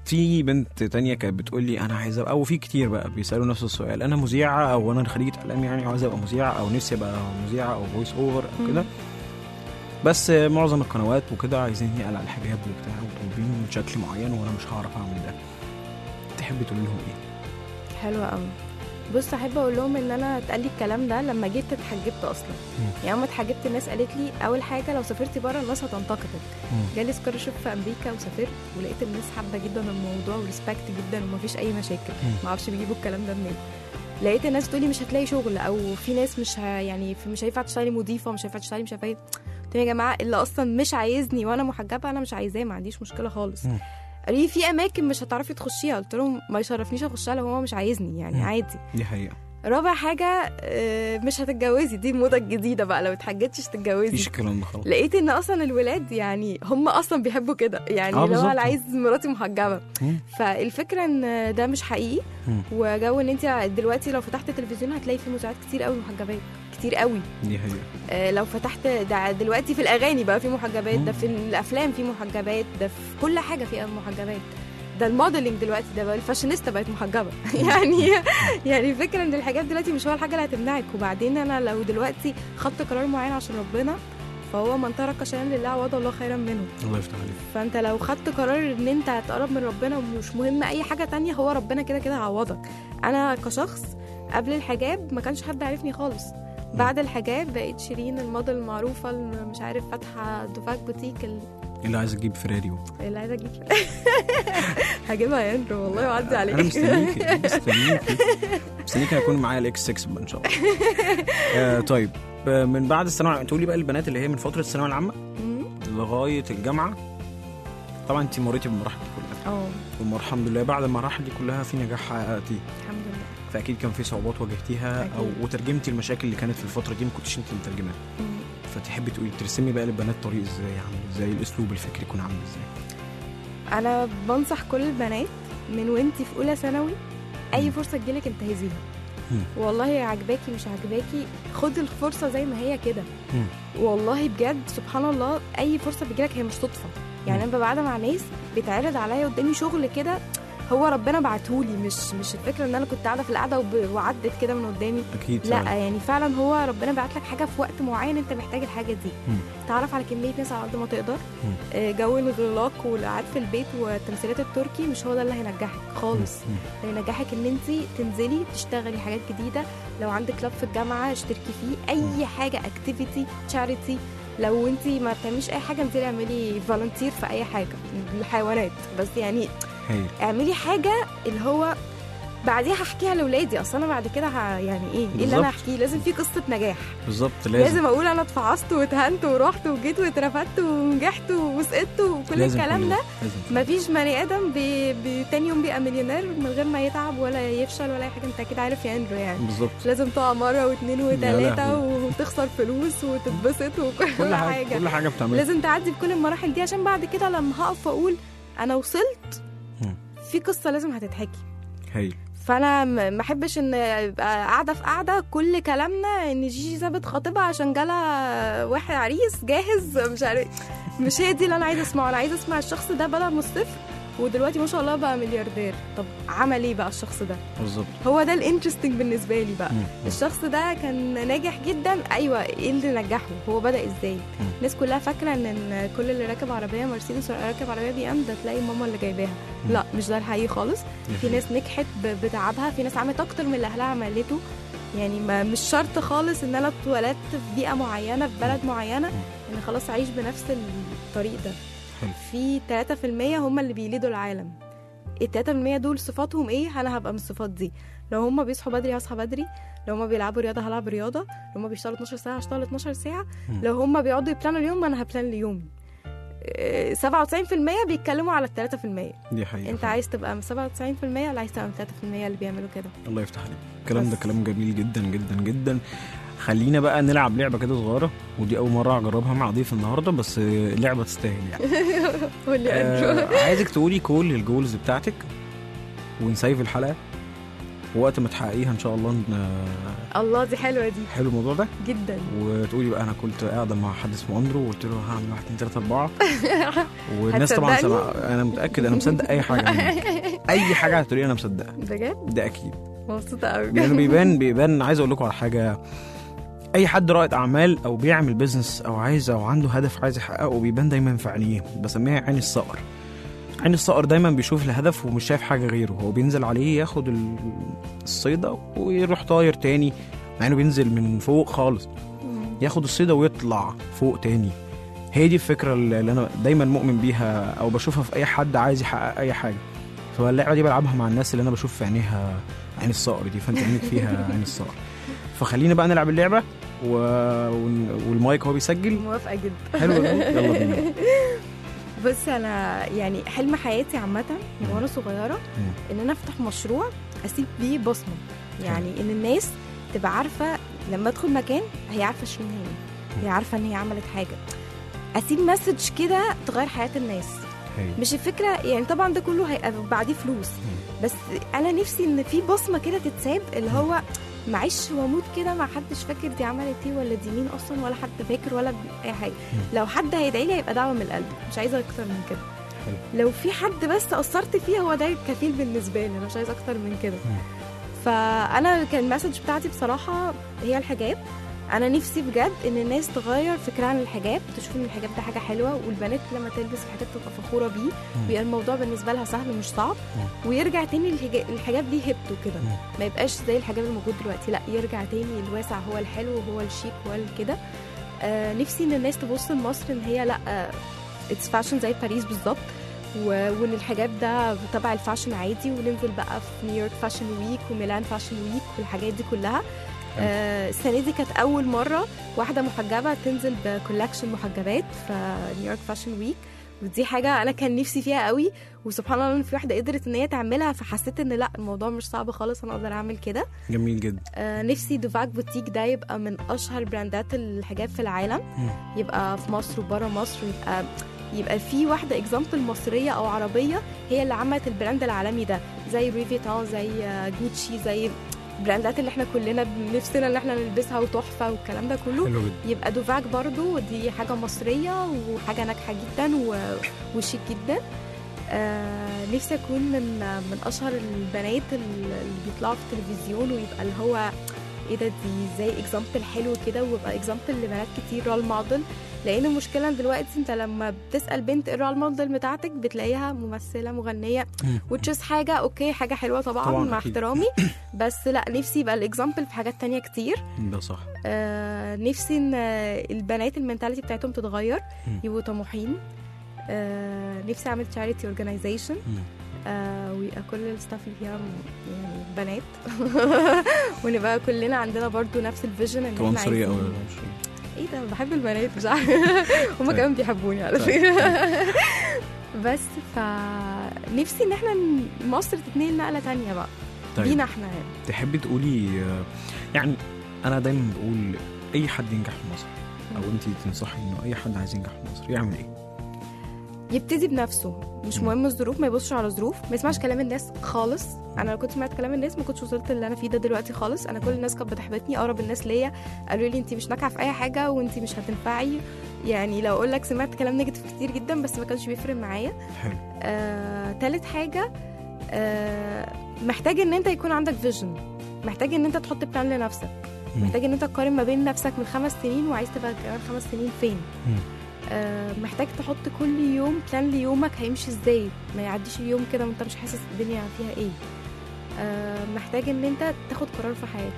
في بنت تانية كانت بتقول لي انا عايزه، او في كتير بقى بيسالوا نفس السؤال، انا مذيعه او انا خريجه اعلام يعني عايزه ابقى مذيعه او نفسي ابقى مذيعه او فويس اوفر او كده، بس معظم القنوات وكده عايزيني اقلع الحجاب وبتاع وطالبين شكل معين وانا مش هعرف اعمل ده. تحبي تقول لهم ايه؟ حلوة قوي. بص احب اقول لهم ان انا اتقال لي الكلام ده لما جيت اتحجبت اصلا. يعني لما اتحجبت الناس قالت لي اول حاجه لو سافرتي بره الناس هتنتقدك. جالي سكولرشيب في امريكا وسافرت ولقيت الناس حابه جدا الموضوع وريسبكت جدا ومفيش اي مشاكل. ما اعرفش بيجيبوا الكلام ده منين. لقيت الناس تقول لي مش هتلاقي شغل، او في ناس مش هينفع تشتغلي مضيفه، مش هينفع تشتغلي مش عارفه ايه. قلت يا جماعه اللي اصلا مش عايزني وانا محجبه انا مش عايزاه، ما عنديش مشكله خالص. قالوا لي في اماكن مش هتعرفي تخشيها. قلت لهم ما يشرفنيش اخشها لو هو مش عايزني، يعني عادي. دي حقيقه. رابع حاجه مش هتتجوزي، دي الموضه الجديده بقى، لو اتحجتش تتجوزي. مفيش الكلام ده خالص. لقيت ان اصلا الولاد يعني هم اصلا بيحبوا كده، يعني لو انا عايز مراتي محجبه. فالفكره ان ده مش حقيقي. وجو ان انت دلوقتي لو فتحت التلفزيون هتلاقي في مذيعات كتير قوي محجبات، كتير قوي. دي حقيقه. لو فتحت ده دلوقتي في الاغاني بقى في محجبات، ده في الافلام في محجبات، ده في كل حاجه في محجبات. ده الموديلنج دلوقتي، ده بقى الفاشينيستا بقت محجبه. يعني الفكره ان الحجاب دلوقتي مش هو الحاجه اللي هتمنعك. وبعدين انا لو دلوقتي خدت قرار معين عشان ربنا فهو من ترك شيئا لله عوض الله خيرا منه. الله يفتح عليك. فانت لو خدت قرار ان انت هتقرب من ربنا ومش مهم اي حاجه تانية، هو ربنا كده كده هيعوضك. انا كشخص قبل الحجاب ما كانش حد عارفني خالص. بعد الحجاب بقيت شيرين الموديل المعروفه مش عارف فاتحه دوفاك بوتيك اللي عايز اجيب فراري اللي عايز اجيب هجيبها يا اندرو والله وعدي عليك. انا مستنيكي هيكون معايا الاكس 6 ان شاء الله. طيب من بعد الثانويه تقولي بقى البنات اللي هي من فتره الثانويه العامه لغايه الجامعه، طبعا انت مريتي بالمراحل دي كلها. والحمد لله بعد المراحل دي كلها في نجاح حققتيه الحمد لله. فاكيد كان في صعوبات واجهتيها او وترجمتي المشاكل اللي كانت في الفتره دي ما كنتش انت مترجمها. فتحبي تقولي ترسمي بقى للبنات طريق ازاي، عامل ازاي الاسلوب الفكري يكون عامل ازاي؟ انا بنصح كل البنات من وانتي في اولى ثانوي اي فرصه تجيلك انتهزيها. والله عجباكي مش عجباكي خد الفرصه زي ما هي كده. والله بجد سبحان الله اي فرصه بتجيلك هي مش صدفه. يعني انا ببقى مع ناس بيتعرض عليا قدامي شغل كده هو ربنا بعتهولي، مش الفكره ان انا كنت قاعده في القعده وعدت كده من قدامي. اكيد لا يعني فعلا هو ربنا بعت لك حاجه في وقت معين انت محتاج الحاجه دي. تعرف على كميه ناس على قد ما تقدر. جو الغلاق والقعاد في البيت والتمثيلات التركي مش هو ده اللي هينجحك خالص. اللي هينجحك ان انت تنزلي تشتغلي حاجات جديده. لو عندك كلاب في الجامعه اشتركي فيه، اي حاجه اكتيفيتي تشاريتي. لو انت ما بتعمليش اي حاجه انزلي اعملي فالنتير في اي حاجه الحيوانات بس، يعني اعملي حاجه اللي هو بعديها هحكيها لاولادي. اصلا انا بعد كده يعني ايه اللي انا احكيه لازم في قصه نجاح بالظبط. لازم اقول انا اتفعصت واتهنت ورحت وجيت واترفدت ونجحت وسقطت وكل الكلام ده. مفيش بني ادم تاني يوم بيبقى مليونير من غير ما يتعب ولا يفشل ولا اي حاجه. انت اكيد عارف يا اندرو يعني بالظبط. لازم تقع مره واثنين وثلاثه وتخسر فلوس وتتبسط وكل حاجه كل حاجه بتعملها لازم تعدي بكل المراحل دي عشان بعد كده لما هقف واقول انا وصلت في قصه لازم هتتحكي. فانا ما احبش ان ابقى قاعده في قاعده كل كلامنا ان جيجي سابت خطيبها عشان جالها واحد عريس جاهز مش عارف. مش هي دي اللي انا عايزه اسمعه. انا عايزه اسمع الشخص ده بدأ من الصفر ودلوقتي ما شاء الله بقى ملياردير. طب عمل ايه بقى الشخص ده بالظبط؟ هو ده الانترستنج بالنسبه لي بقى. الشخص ده كان ناجح جدا، ايوه ايه اللي نجحه؟ هو بدأ ازاي؟ الناس كلها فاكره ان كل اللي راكب عربيه مرسيدس ولا راكب عربيه بي ام ده تلاقي ماما اللي جايباها. لا مش ده الحقيقي خالص. في ناس نجحت بتعبها، في ناس عملت اكتر من اللي اهلها عملته. يعني مش شرط خالص ان انا اتولدت في بيئه معينه في بلد معينه ان خلاص اعيش بنفس الطريق ده. في 3% هم اللي بيليدوا العالم. ال3% دول صفاتهم ايه؟ انا هبقى من الصفات دي. لو هم بيصحوا بدري هصحى بدري، لو هم بيلعبوا رياضه هلعب رياضه، لو هم بيشتغلوا 12 ساعه هشتغل 12 ساعه، لو هم بيقعدوا يبلانوا اليوم انا هبلان اليوم. 97% بيتكلموا على 3%. دي حقيقة. انت عايز تبقى من 97% ولا عايز تبقى من 3% اللي بيعملوا كده؟ الله يفتح عليك. الكلام ده كلام جميل جدا جدا جدا. خلينا بقى نلعب لعبه كده صغيره، ودي اول مره اجربها مع ضيف النهارده بس لعبه تستاهل يعني. قولي عايزك تقولي كل الجولز بتاعتك ونسيف الحلقه ووقت ما تحققيها ان شاء الله الله دي حلوه دي حلو الموضوع ده جدا. وتقولي بقى انا كنت قاعده مع حد اسمه اندرو وقلت له هعمل 1 2 3 4 والناس طبعا انا متاكد انا مصدق اي حاجه اي حاجه هتقولي انا مصدقها بجد. ده اكيد مبسوطه قوي لانه بيبان عايز اقول لكم على حاجه. اي حد رائد اعمال او بيعمل بيزنس او عنده هدف عايز يحققه بيبان دايما في عينيه. بسميها عين الصقر. عين الصقر دايما بيشوف الهدف ومش شايف حاجه غيره. هو بينزل عليه ياخد الصيده ويروح طاير تاني مع انه بينزل من فوق خالص ياخد الصيده ويطلع فوق تاني. هي دي الفكره اللي انا دايما مؤمن بيها او بشوفها في اي حد عايز يحقق اي حاجه. فاللعبه دي بلعبها مع الناس اللي انا بشوف في عينيها عين الصقر دي فانت عينك فيها عين الصقر. فخلينا بقى نلعب اللعبه والمايك هو بيسجل. موافقه جدا. حلو يلا بينا. بص انا يعني حلم حياتي عامه من وانا صغيره ان انا افتح مشروع اسيب بيه بصمه. يعني ان الناس تبقى عارفه لما ادخل مكان هي عارفه شنو هي عارفه ان هي عملت حاجه. اسيب مسج كده تغير حياه الناس. مش الفكره يعني طبعا ده كله هيبقى بعديه فلوس بس انا نفسي ان في بصمه كده تتساب اللي هو معيش واموت كده ما حدش فاكر دي عملت ايه ولا دي مين اصلا ولا حد فاكر ولا اي حاجه. لو حد هيدعي لي هيبقى دعوه من القلب مش عايزه اكتر من كده. لو في حد بس قصرت فيه هو ده كفيل بالنسبه لي. انا مش عايزه اكتر من كده. فانا كان المسج بتاعتي بصراحه هي الحجاب. انا نفسي بجد ان الناس تغير فكرها عن الحجاب تشوف ان الحجاب ده حاجه حلوه والبنات لما تلبس الحجاب تبقى فخوره بيه ويبقى الموضوع بالنسبه لها سهل مش صعب ويرجع تاني الحجاب دي هبته كده ما يبقاش زي الحجاب الموجود دلوقتي. لا يرجع تاني الواسع هو الحلو وهو الشيك وهو كده. نفسي ان الناس تبص لمصر ان هي لا اتس فاشن زي باريس بالظبط وان الحجاب ده تبع الفاشن عادي وننزل بقى في نيويورك فاشن ويك وميلان فاشن ويك والحاجات دي كلها. السنه دي كانت اول مره واحده محجبه تنزل بكولكشن محجبات في نيويورك فاشن ويك ودي حاجه انا كان نفسي فيها قوي وسبحان الله ان في واحده قدرت ان هي تعملها فحسيت ان لا الموضوع مش صعب خالص انا اقدر اعمل كده. جميل جدا. نفسي دوفاك بوتيك ده يبقى من اشهر براندات الحجاب في العالم يبقى في مصر وبره مصر يبقى في واحده اكزامبل مصريه او عربيه هي اللي عملت البراند العالمي ده زي ريفيتون زي جوتشي زي براندات اللي احنا كلنا بنفسنا ان احنا نلبسها وتحفه والكلام ده كله. يبقى دوفاك برضو ودي حاجه مصريه وحاجه ناجحه جدا وشيك جدا. نفسي اكون من اشهر البنات اللي بيطلعوا في التلفزيون ويبقى اللي هو ايه ده دي زي اكزامبل حلو كده ويبقى اكزامبل لبنات كتير رول موديل. لان المشكله دلوقتي انت لما بتسال بنت الرول موديل بتاعتك بتلاقيها ممثله مغنيه وتشوز حاجه اوكي حاجه حلوه طبعا مع احترامي بس لا نفسي يبقى الاكزامبل في حاجات تانية كتير. ده صح. نفسي ان البنات المنتاليتي بتاعتهم تتغير يبقوا طموحين. نفسي اعمل تشاريتي اورجانيزيشن ويبقى كل الستاف اللي فيها يعني بنات ونبقى كلنا عندنا برضو نفس الفيجن ان احنا عايزين ايه ده بحب البنات مش عارفه هما كمان بيحبوني على فكره بس فنفسي ان احنا مصر تتنقل نقله تانية بقى بينا احنا يعني. تحبي تقولي يعني انا دايما بقول اي حد ينجح في مصر او انتي تنصحي انه اي حد عايز ينجح في مصر يعمل ايه؟ يبتدي بنفسه مش مهم الظروف ما يبصش على الظروف ما يسمعش كلام الناس خالص. انا لو كنت سمعت كلام الناس ما كنتش وصلت اللي انا فيه ده دلوقتي خالص. انا كل الناس كانت بتحبطني اقرب الناس ليا قالوا لي انت مش ناجحه في اي حاجه وانت مش هتنفعي. يعني لو اقول لك سمعت كلام نيجاتيف كتير جدا بس ما كانش بيفرق معايا. حلو. تالت حاجه محتاج ان انت يكون عندك فيجن. محتاج ان انت تحط بلان لنفسك. محتاج ان انت تقارن ما بين نفسك من 5 سنين وعايز تبقى كمان 5 سنين فين. محتاج تحط كل يوم بلان ليومك هيمشي ازاي ما يعديش اليوم كده وانت مش حاسس الدنيا فيها ايه. محتاج ان انت تاخد قرار في حياتك.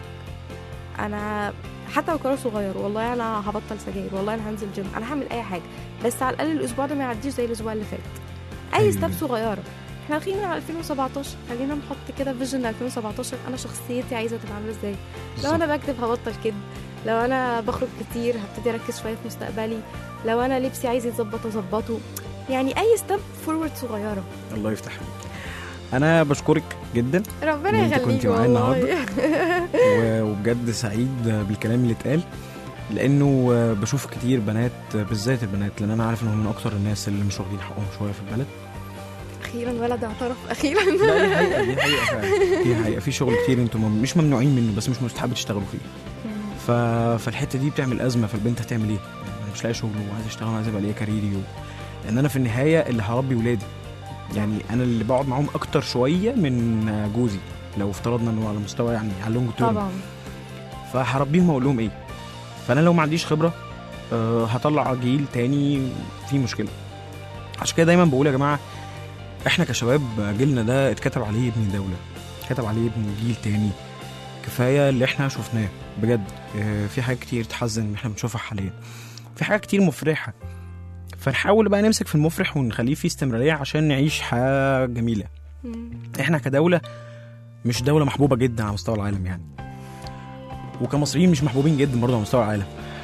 انا حتى لو قرار صغير والله انا هبطل سجاير والله انا هنزل جيم انا هعمل اي حاجه بس على الاقل الاسبوع ده ما يعديش زي الاسبوع اللي فات. اي ستاب صغيره. احنا داخلين على 2017 خلينا نحط كده فيجن ل 2017 انا شخصيتي عايزه تبقى عامله ازاي. لو انا بكتب هبطل كده. لو انا بخرج كتير هبتدي اركز شويه في مستقبلي. لو انا لبسي عايز يتظبط اظبطه. يعني اي ستيب فورورد صغيره. الله يفتح عليك. انا بشكرك جدا ربنا يخليك والله وبجد سعيد بالكلام اللي اتقال لانه بشوف كتير بنات بالذات البنات لان انا عارف انهم من اكتر الناس اللي مش واخدين حقهم شويه في البلد. اخيرا ولد اعترف اخيرا. لا دي حقيقه فعلا، دي حقيقه. في شغل كتير انتم مش ممنوعين منه بس مش مستحب تشتغلوا فيه. فالحته دي بتعمل ازمه. فالبنت هتعمل ايه؟ يعني مش لاقي شغل وعايز اشتغل، عايز ابقى ليا كاريري لان انا في النهايه اللي هربي ولادي. يعني انا اللي بقعد معاهم اكتر شويه من جوزي لو افترضنا انه على مستوى يعني على لونج تيرم طبعا. فهربيهم واقول لهم ايه. فانا لو ما عنديش خبره هطلع جيل تاني فيه مشكله. عشان كده دايما بقول يا جماعه احنا كشباب جيلنا ده اتكتب عليه ابن دوله، اتكتب عليه ابن جيل تاني. كفايه اللي احنا شفناه بجد. في حاجات كتير تحزن ان احنا بنشوفها حاليا، في حاجات كتير مفرحه. فنحاول بقى نمسك في المفرح ونخليه فيه استمراريه عشان نعيش حياه جميله. احنا كدوله مش دوله محبوبه جدا على مستوى العالم يعني، وكمصريين مش محبوبين جدا برضه على مستوى العالم.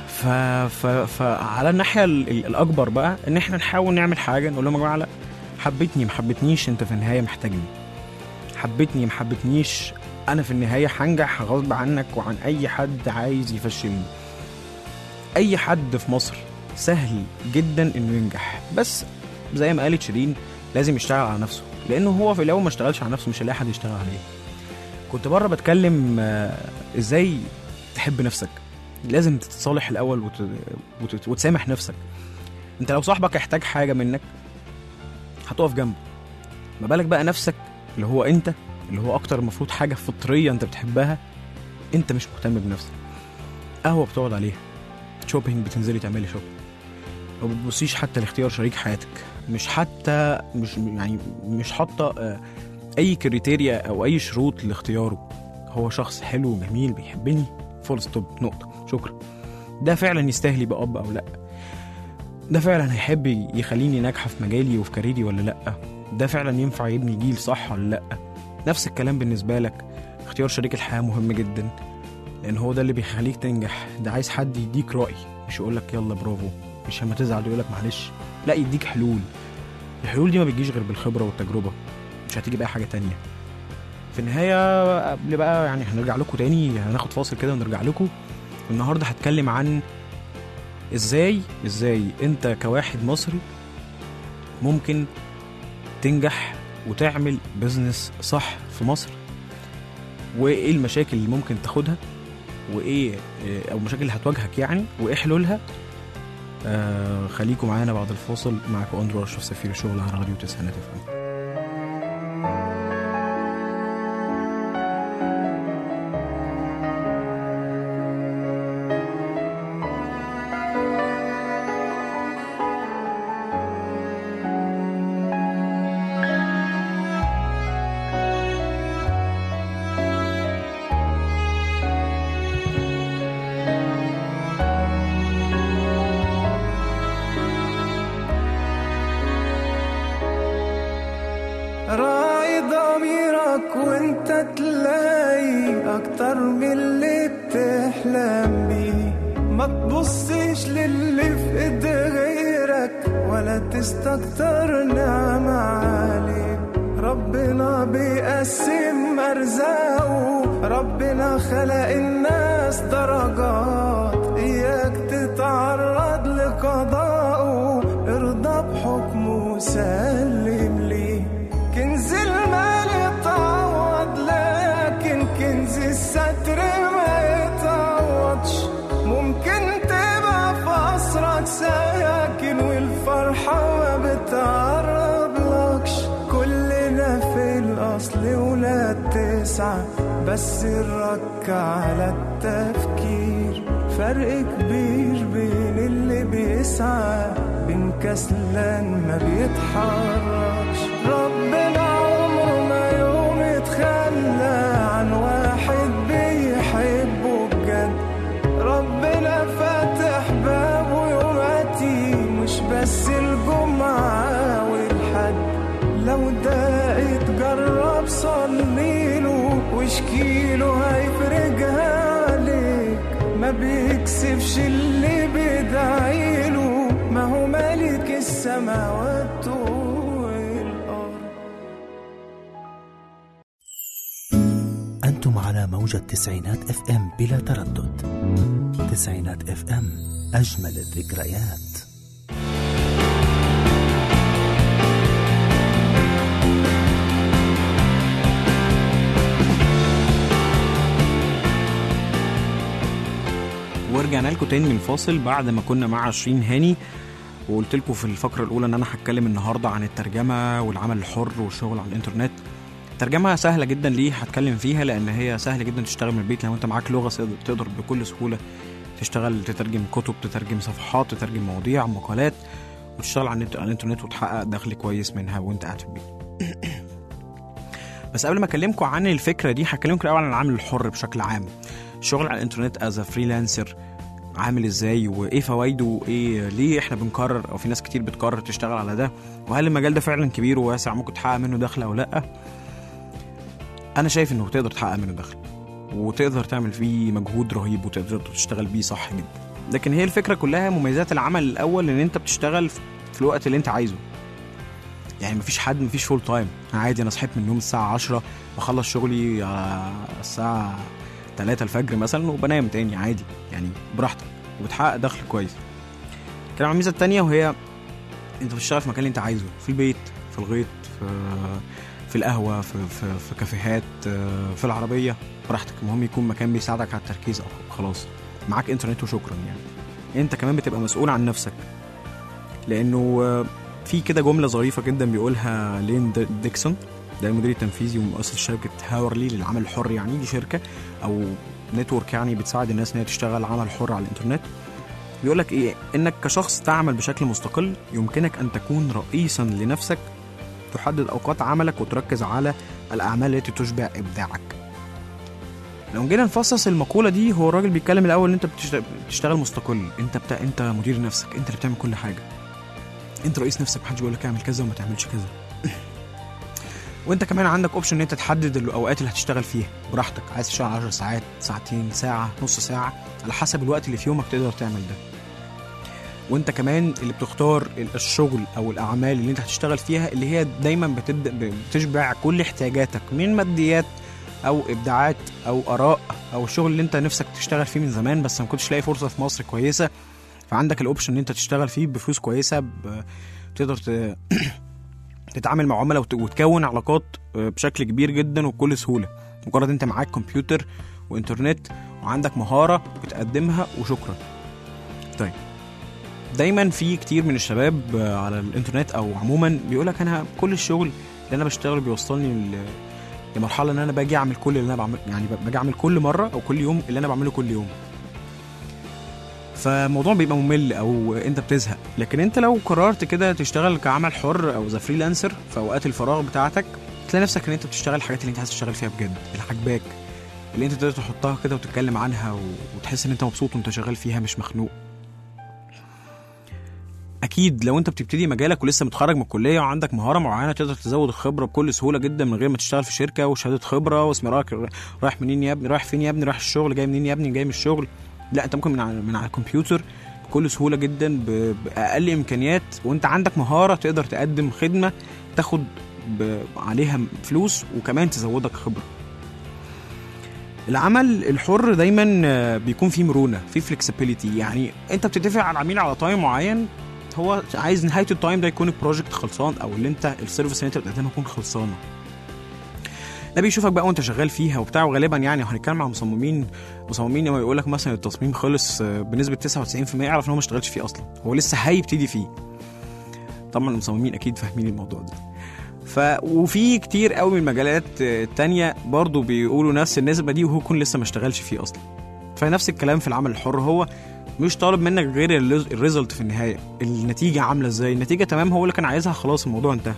فعلى الناحيه الاكبر بقى ان احنا نحاول نعمل حاجه نقول لهم يا جماعه لا، حبيتني ما حبيتنيش انت في النهايه محتاجني، حبيتني ما حبيتنيش انا في النهايه هنجح غصب عنك وعن اي حد عايز يفشلني. اي حد في مصر سهل جدا انه ينجح، بس زي ما قالت شيرين لازم يشتغل على نفسه، لانه هو في الاول ما اشتغلش على نفسه مش هيلاقي حد يشتغل عليه. كنت بره بتكلم ازاي تحب نفسك. لازم تتصالح الاول وتسامح نفسك. انت لو صاحبك يحتاج حاجه منك هتقف جنبه، ما بالك بقى نفسك اللي هو انت، اللي هو اكتر المفروض حاجه فطريه انت بتحبها، انت مش مهتم بنفسك. قهوه بتقعد عليها، شوبينج بتنزلي تعملي شوبينج، ما بتبصيش حتى لاختيار شريك حياتك، مش حاطه اي كريتيريا او اي شروط لاختياره. هو شخص حلو وجميل بيحبني، فول ستوب، نقطه، شكرا. ده فعلا يستاهل يبقى اب او لا؟ ده فعلا هيحب يخليني ناجحه في مجالي وفي كاريري ولا لا؟ ده فعلا ينفع يبني جيل صح ولا لا؟ نفس الكلام بالنسبه لك. اختيار شريك الحياه مهم جدا، لان هو ده اللي بيخليك تنجح. ده عايز حد يديك راي، مش يقول لك يلا برافو، مش لما تزعل يقول لك معلش، لا يديك حلول. الحلول دي ما بتجيش غير بالخبره والتجربه، مش هتيجي بقى حاجه تانية. في النهايه قبل بقى يعني هنرجع لكم تاني، هناخد فاصل كده ونرجع لكم. النهارده هتكلم عن ازاي انت كواحد مصري ممكن تنجح وتعمل بيزنس صح في مصر، وايه المشاكل اللي ممكن تاخدها، وايه او المشاكل اللي هتواجهك يعني، وايه حلولها. خليكم معانا بعد الفاصل. معكم اندرو اشرف سفير الشغل على راديو 9 FM. راعي ضميرك وانت تلاقي اكتر من اللي بتحلم بيه. ما تبصيش للي في ايد غيرك ولا تستكتر نعمة عليك. ربنا بيقسم ارزاقه، ربنا خلق الناس درجات. اياك تتعرض لقضاءه، ارضى بحكمه سلم ليه. كنز المال يتعوض لكن كنز الستر ما يتعوضش. ممكن تبقى في قصرك ساكن والفرحة ما بتعرضلكش. كلنا في الأصل ولاد 9 بس نركز على التفكير. فرق كبير بين اللي بيسعى بين كسلان ما بيتحركش. ربنا عمره ما يوم يتخلى عن واحد بيحبه بجد. ربنا فاتح بابه يوماتي مش بس الجمعة والحد. لو دقت جرب صليله واشكيله هيفرجها عليك. ما بيكسفش اللي بيدعيله، ما هو مالك السماوات والأرض. أنتم على موجة 90 FM بلا تردد. 90 FM أجمل الذكريات. ورجعنا لكم تاني من الفاصل بعد ما كنا مع 20 هاني، وقلت لكم في الفقرة الأولى إن أنا هتكلم النهاردة عن الترجمة والعمل الحر والشغل على الإنترنت. الترجمة سهلة جدا، ليه هتكلم فيها؟ لأن هي سهلة جدا تشتغل من البيت. لو أنت معاك لغة تقدر بكل سهولة تشتغل، تترجم كتب، تترجم صفحات، تترجم مواضيع، مقالات، وتشتغل على الإنترنت وتحقق دخل كويس منها وأنت قاعد في البيت. بس قبل ما أكلمكم عن الفكرة دي هكلمكم الأول عن العمل الحر بشكل عام. الشغل على الإنترنت از فريلانسر عامل ازاي، وايه فوائده، وايه ليه احنا بنقرر او في ناس كتير بتقرر تشتغل على ده، وهل المجال ده فعلا كبير وواسع ممكن تحقق منه دخل او لا؟ انا شايف انه تقدر تحقق منه دخل وتقدر تعمل فيه مجهود رهيب وتقدر تشتغل بيه صح جدا. لكن هي الفكرة كلها مميزات العمل الاول ان انت بتشتغل في الوقت اللي انت عايزه. يعني مفيش فول تايم. عادي انا صحيت من النوم الساعة 10 بخلص شغلي الساعة 3 الفجر مثلا وبنام تاني عادي، يعني براحتك وبتحقق دخل كويس. كلام عن الميزة التانية، وهي انت بتشتغل في مكان اللي انت عايزه، في البيت، في الغيط، في القهوة، في كافيهات، في العربية، براحتك. المهم يكون مكان بيساعدك على التركيز او خلاص معاك انترنت وشكرا. يعني انت كمان بتبقى مسؤول عن نفسك، لانه في كده جملة ظريفة جدا بيقولها لين ديكسون، ده المدير التنفيذي ومؤسس شركة هاورلي للعمل الحر. يعني دي شركة او نتورك يعني بتساعد الناس ان هي تشتغل عمل حر على الانترنت. بيقولك ايه؟ انك كشخص تعمل بشكل مستقل يمكنك ان تكون رئيسا لنفسك، تحدد اوقات عملك وتركز على الاعمال التي تشبع ابداعك. لو جينا نفصص المقولة دي، هو الراجل بيتكلم الاول ان انت بتشتغل مستقل، انت مدير نفسك، انت اللي بتعمل كل حاجة، انت رئيس نفسك، محدش بيقولك اعمل كذا وما تعملش كذا. وانت كمان عندك اوبشن ان انت تحدد الاوقات اللي هتشتغل فيها براحتك. عايز تشتغل 10 ساعات، ساعتين، ساعة، نص ساعة، على حسب الوقت اللي في يومك تقدر تعمل ده. وانت كمان اللي بتختار الشغل او الاعمال اللي انت هتشتغل فيها، اللي هي دايما بتشبع كل احتياجاتك من ماديات او ابداعات او اراء، او الشغل اللي انت نفسك تشتغل فيه من زمان بس ما كنتش لاقي فرصة في مصر كويسة، فعندك الاوبشن ان انت تشتغل فيه بفلوس كويسة، تقدر تتعامل مع عملاء وتكون علاقات بشكل كبير جدا وبكل سهولة، مجرد انت معاك كمبيوتر وانترنت وعندك مهارة بتقدمها وشكرا. طيب، دايما في كتير من الشباب على الانترنت او عموما بيقولك انا كل الشغل اللي انا بشتغل بيوصلني لمرحلة ان انا باجي اعمل كل اللي انا بعمل، يعني باجي اعمل كل مرة او كل يوم اللي انا بعمله كل يوم، فالموضوع بيبقى ممل او انت بتزهق. لكن انت لو قررت كده تشتغل كعمل حر او زي فريلانسر في اوقات الفراغ بتاعتك، تلاقي نفسك ان انت بتشتغل الحاجات اللي انت عايز تشتغل فيها بجد، اللي عاجباك، اللي انت تقدر تحطها كده وتتكلم عنها وتحس ان انت مبسوط وانت شغال فيها مش مخنوق. اكيد لو انت بتبتدي مجالك ولسه متخرج من الكليه وعندك مهاره معينه، تقدر تزود الخبره بكل سهوله جدا من غير ما تشتغل في شركه وشهاده خبره واسمك رايح منين يا ابني، رايح فين يا ابني، رايح الشغل، جاي منين يا ابني، جاي من الشغل. لا، انت ممكن من على الكمبيوتر بكل سهوله جدا باقل امكانيات، وانت عندك مهاره تقدر تقدم خدمه تاخد عليها فلوس وكمان تزودك خبره. العمل الحر دايما بيكون فيه مرونه، فيه فلكسبيليتي. يعني انت بتتفق على العميل على تايم معين، هو عايز نهايه التايم ده يكون البروجكت خلصان او اللي انت السيرفيس اللي انت بتقدمها تكون خلصانه. ده بيشوفك بقى وانت شغال فيها وبتاع. وغالبا يعني هنتكلم مع مصممين لما يقول لك مثلا التصميم خلص بنسبه 99%، يعرف ان هو ما اشتغلش فيه اصلا، هو لسه هيبتدي فيه. طبعا المصممين اكيد فاهمين الموضوع ده. وفي كتير قوي من المجالات التانية برضو بيقولوا نفس النسبه دي وهو يكون لسه ما اشتغلش فيه اصلا. فنفس الكلام في العمل الحر، هو مش طالب منك غير الريزلت في النهايه، النتيجه عامله ازاي، النتيجه تمام هو اللي كان عايزها، خلاص الموضوع انتهى.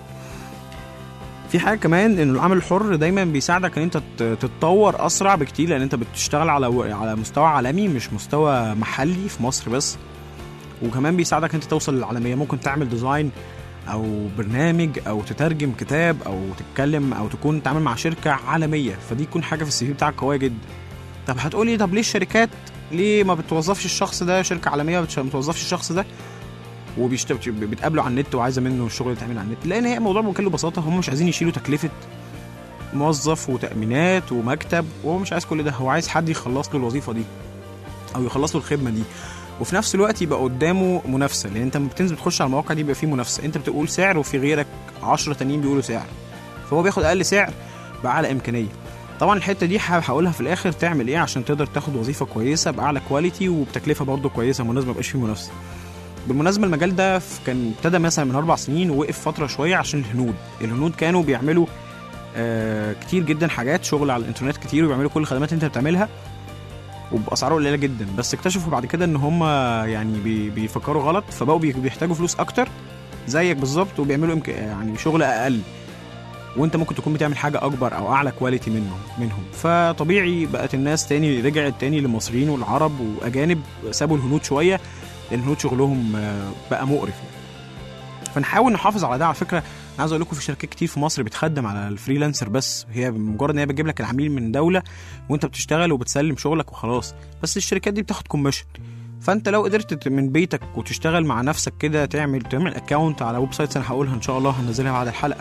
في حاجه كمان، ان العمل الحر دايما بيساعدك ان انت تتطور اسرع بكتير، لان انت بتشتغل على مستوى عالمي مش مستوى محلي في مصر بس. وكمان بيساعدك ان انت توصل للعالميه، ممكن تعمل ديزاين او برنامج او تترجم كتاب او تتكلم او تكون تعمل مع شركه عالميه، فدي تكون حاجه في السي في بتاعك قويه جدا. طب هتقولي طب ليه الشركات ليه ما بتوظفش الشخص ده، شركه عالميه ما بتوظفش الشخص ده بتقابله على النت وعايزه منه الشغل اللي تعمل على النت؟ لان هي الموضوع بكل بساطه هم مش عايزين يشيلوا تكلفه موظف وتامينات ومكتب، وهو مش عايز كل ده، هو عايز حد يخلص له الوظيفه دي او يخلص له الخدمه دي، وفي نفس الوقت يبقى قدامه منافسه. لان انت لما بتنزل تخش على المواقع دي بيبقى فيه منافسه، انت بتقول سعر وفي غيرك 10 تانيين بيقولوا سعر، فهو بياخد اقل سعر باعلى امكانيه. طبعا الحته دي هقولها في الاخر تعمل ايه عشان تقدر تاخد وظيفه كويسه باعلى كواليتي وبتكلفه برضو كويسه مناسبه، ما يبقاش فيه منافسه. بالمناسبه المجال ده كان ابتدى مثلا من 4 سنين ووقف فتره شويه عشان الهنود كانوا بيعملوا كتير جدا حاجات شغل على الانترنت كتير، وبيعملوا كل الخدمات انت بتعملها وباسعار قليله جدا، بس اكتشفوا بعد كده ان هم يعني بيفكروا غلط، فبقوا بيحتاجوا فلوس اكتر زيك بالظبط، وبيعملوا يعني شغل اقل، وانت ممكن تكون بتعمل حاجه اكبر او اعلى كواليتي منهم. فطبيعي بقت الناس رجعت تاني للمصريين والعرب واجانب، سابوا الهنود شويه لان الهنود شغلهم بقى مقرف يعني. فنحاول نحافظ على ده. على فكره انا عايز اقول لكم في شركات كتير في مصر بتخدم على الفريلانسر، بس هي مجرد ان هي بتجيب لك العميل من دوله وانت بتشتغل وبتسلم شغلك وخلاص، بس الشركات دي بتاخد كوميشن. فانت لو قدرت من بيتك وتشتغل مع نفسك كده، تعمل اكاونت على ويب سايت انا هقولها ان شاء الله هنزلها بعد الحلقه،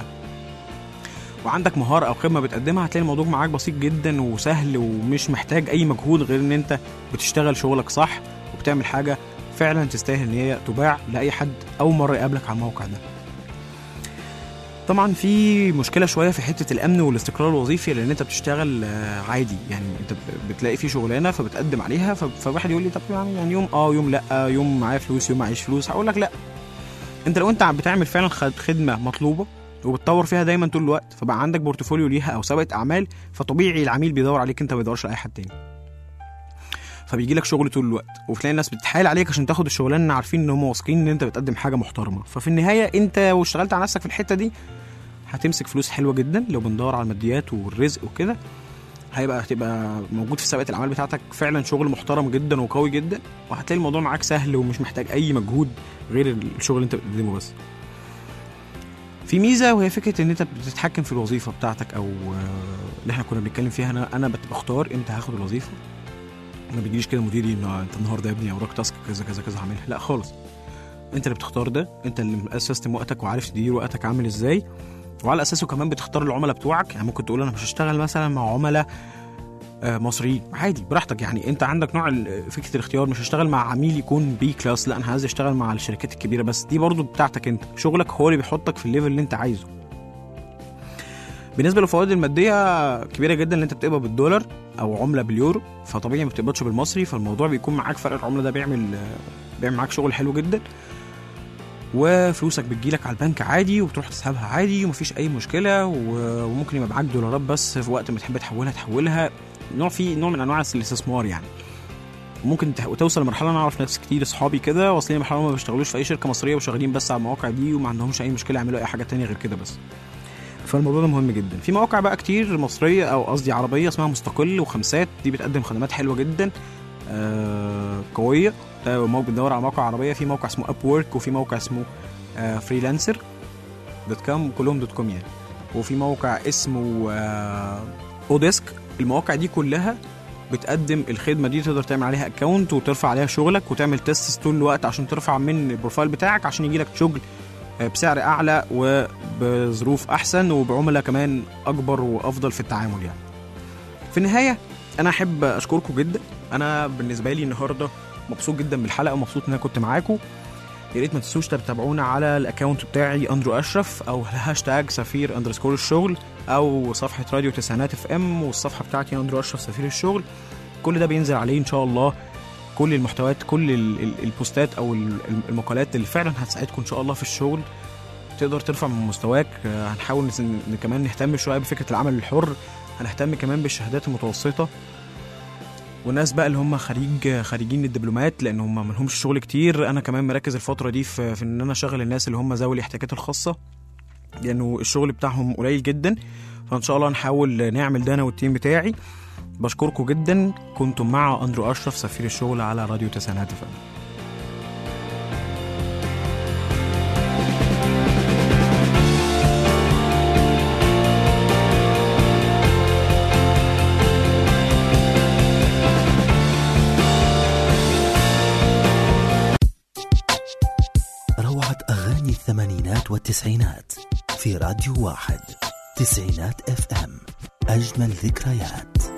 وعندك مهاره او خدمه بتقدمها، هتلاقي الموضوع معاك بسيط جدا وسهل ومش محتاج اي مجهود غير ان انت بتشتغل شغلك صح وبتعمل حاجه فعلا تستاهل ان هي تباع لاي حد اول مره يقابلك على الموقع ده. طبعا في مشكله شويه في حته الامن والاستقرار الوظيفي، لان انت بتشتغل عادي يعني، انت بتلاقي في شغلانه فبتقدم عليها، فواحد يقول لي طب يعني يوم يوم لا، يوم معايا فلوس يوم معيش فلوس. هقول لك لا، انت لو انت بتعمل فعلا خدمه مطلوبه وبتطور فيها دايما طول الوقت، فبقى عندك بورتفوليو ليها او سابقه اعمال، فطبيعي العميل بيدور عليك، انت ما بيدورش على اي حد تاني، فبيجي لك شغل طول الوقت، وتلاقي الناس بتتحايل عليك عشان تاخد الشغلانه، عارفين ان هم واثقين ان انت بتقدم حاجه محترمه. ففي النهايه انت واشتغلت على نفسك في الحته دي هتمسك فلوس حلوه جدا. لو بندور على الماديات والرزق وكده، هتبقى موجود في سابقه الاعمال بتاعتك فعلا شغل محترم جدا وقوي جدا، وهتلاقي الموضوع معاك سهل ومش محتاج اي مجهود غير الشغل اللي انت بتقدمه بس. في ميزه وهي فكره ان انت بتتحكم في الوظيفه بتاعتك، او اللي احنا كنا بنتكلم فيها، انا بختار امتى هاخد الوظيفه. ما بيجيش كده مديري انه انت النهارده يا ابني وراك تاسك كذا كذا كذا هعملها، لا خالص. انت اللي بتختار ده، انت اللي مؤسستم وقتك وعارف تدير وقتك عامل ازاي، وعلى اساسه كمان بتختار العملاء بتوعك. يعني ممكن تقول انا مش هشتغل مثلا مع عملاء مصريين، عادي براحتك، يعني انت عندك نوع فكره الاختيار. مش هشتغل مع عميل يكون بي كلاس، لا انا عايز اشتغل مع الشركات الكبيره، بس دي برضو بتاعتك انت، شغلك هو اللي بيحطك في الليفل اللي انت عايزه. بالنسبه للفوائد الماديه كبيره جدا، اللي انت بتقبض بالدولار او عمله باليورو، فطبيعي ما بتقبضش بالمصري، فالموضوع بيكون معاك فرق العمله ده بيعمل معاك شغل حلو جدا، وفلوسك بتجيلك على البنك عادي وبتروح تسحبها عادي ومفيش اي مشكله، وممكن يبقى معاك دولارات بس في وقت ما تحب تحولها. نوع من انواع الاستثمار يعني. وممكن توصل لمرحله، انا اعرف ناس كتير اصحابي كده واصلين لمرحله ما بيشتغلوش في اي شركه مصريه وشغالين بس على المواقع دي وما عندهمش اي مشكله يعملوا اي حاجه تانية غير كده بس. فالموضوع ده مهم جدا. في مواقع بقى كتير مصريه او قصدي عربيه اسمها مستقل وخمسات، دي بتقدم خدمات حلوه جدا قويه. بندور على موقع عربيه، في موقع اسمه اب وورك، وفي موقع اسمه freelancer.com، كلهم .com يعني، وفي موقع اسمه اوديسك. المواقع دي كلها بتقدم الخدمه دي، تقدر تعمل عليها اكونت وترفع عليها شغلك وتعمل تيست طول الوقت عشان ترفع من البروفايل بتاعك، عشان يجي لك شغل بسعر اعلى وبظروف احسن وبعملاء كمان اكبر وافضل في التعامل يعني. في النهايه انا احب اشكركم جدا. انا بالنسبه لي النهارده مبسوط جدا بالحلقه ومبسوط ان انا كنت معاكم. يا ريت ما تنسوش تتابعونا على الاكونت بتاعي اندرو اشرف، او هاشتاج _سفير_الشغل، او صفحه راديو تسعينات اف ام، والصفحه بتاعتي اندرو اشرف سفير الشغل. كل ده بينزل عليه ان شاء الله كل المحتويات، كل البوستات او المقالات اللي فعلا هتساعدكم ان شاء الله في الشغل، تقدر ترفع من مستواك. هنحاول كمان نهتم شويه بفكره العمل الحر، هنهتم كمان بالشهادات المتوسطه، والناس بقى اللي هم خارجين الدبلومات لان هم ملهمش شغل كتير. انا كمان مركز الفتره دي في ان انا اشغل الناس اللي هم ذوي الاحتياجات الخاصه، لانه الشغل بتاعهم قليل جدا. فان شاء الله نحاول نعمل ده انا والتيم بتاعي. بشكركم جدا. كنتم مع اندرو اشرف سفير الشغل على راديو تسعينات اف ام. روعة أغاني الثمانينات والتسعينات في راديو واحد. تسعينات اف ام، أجمل ذكريات.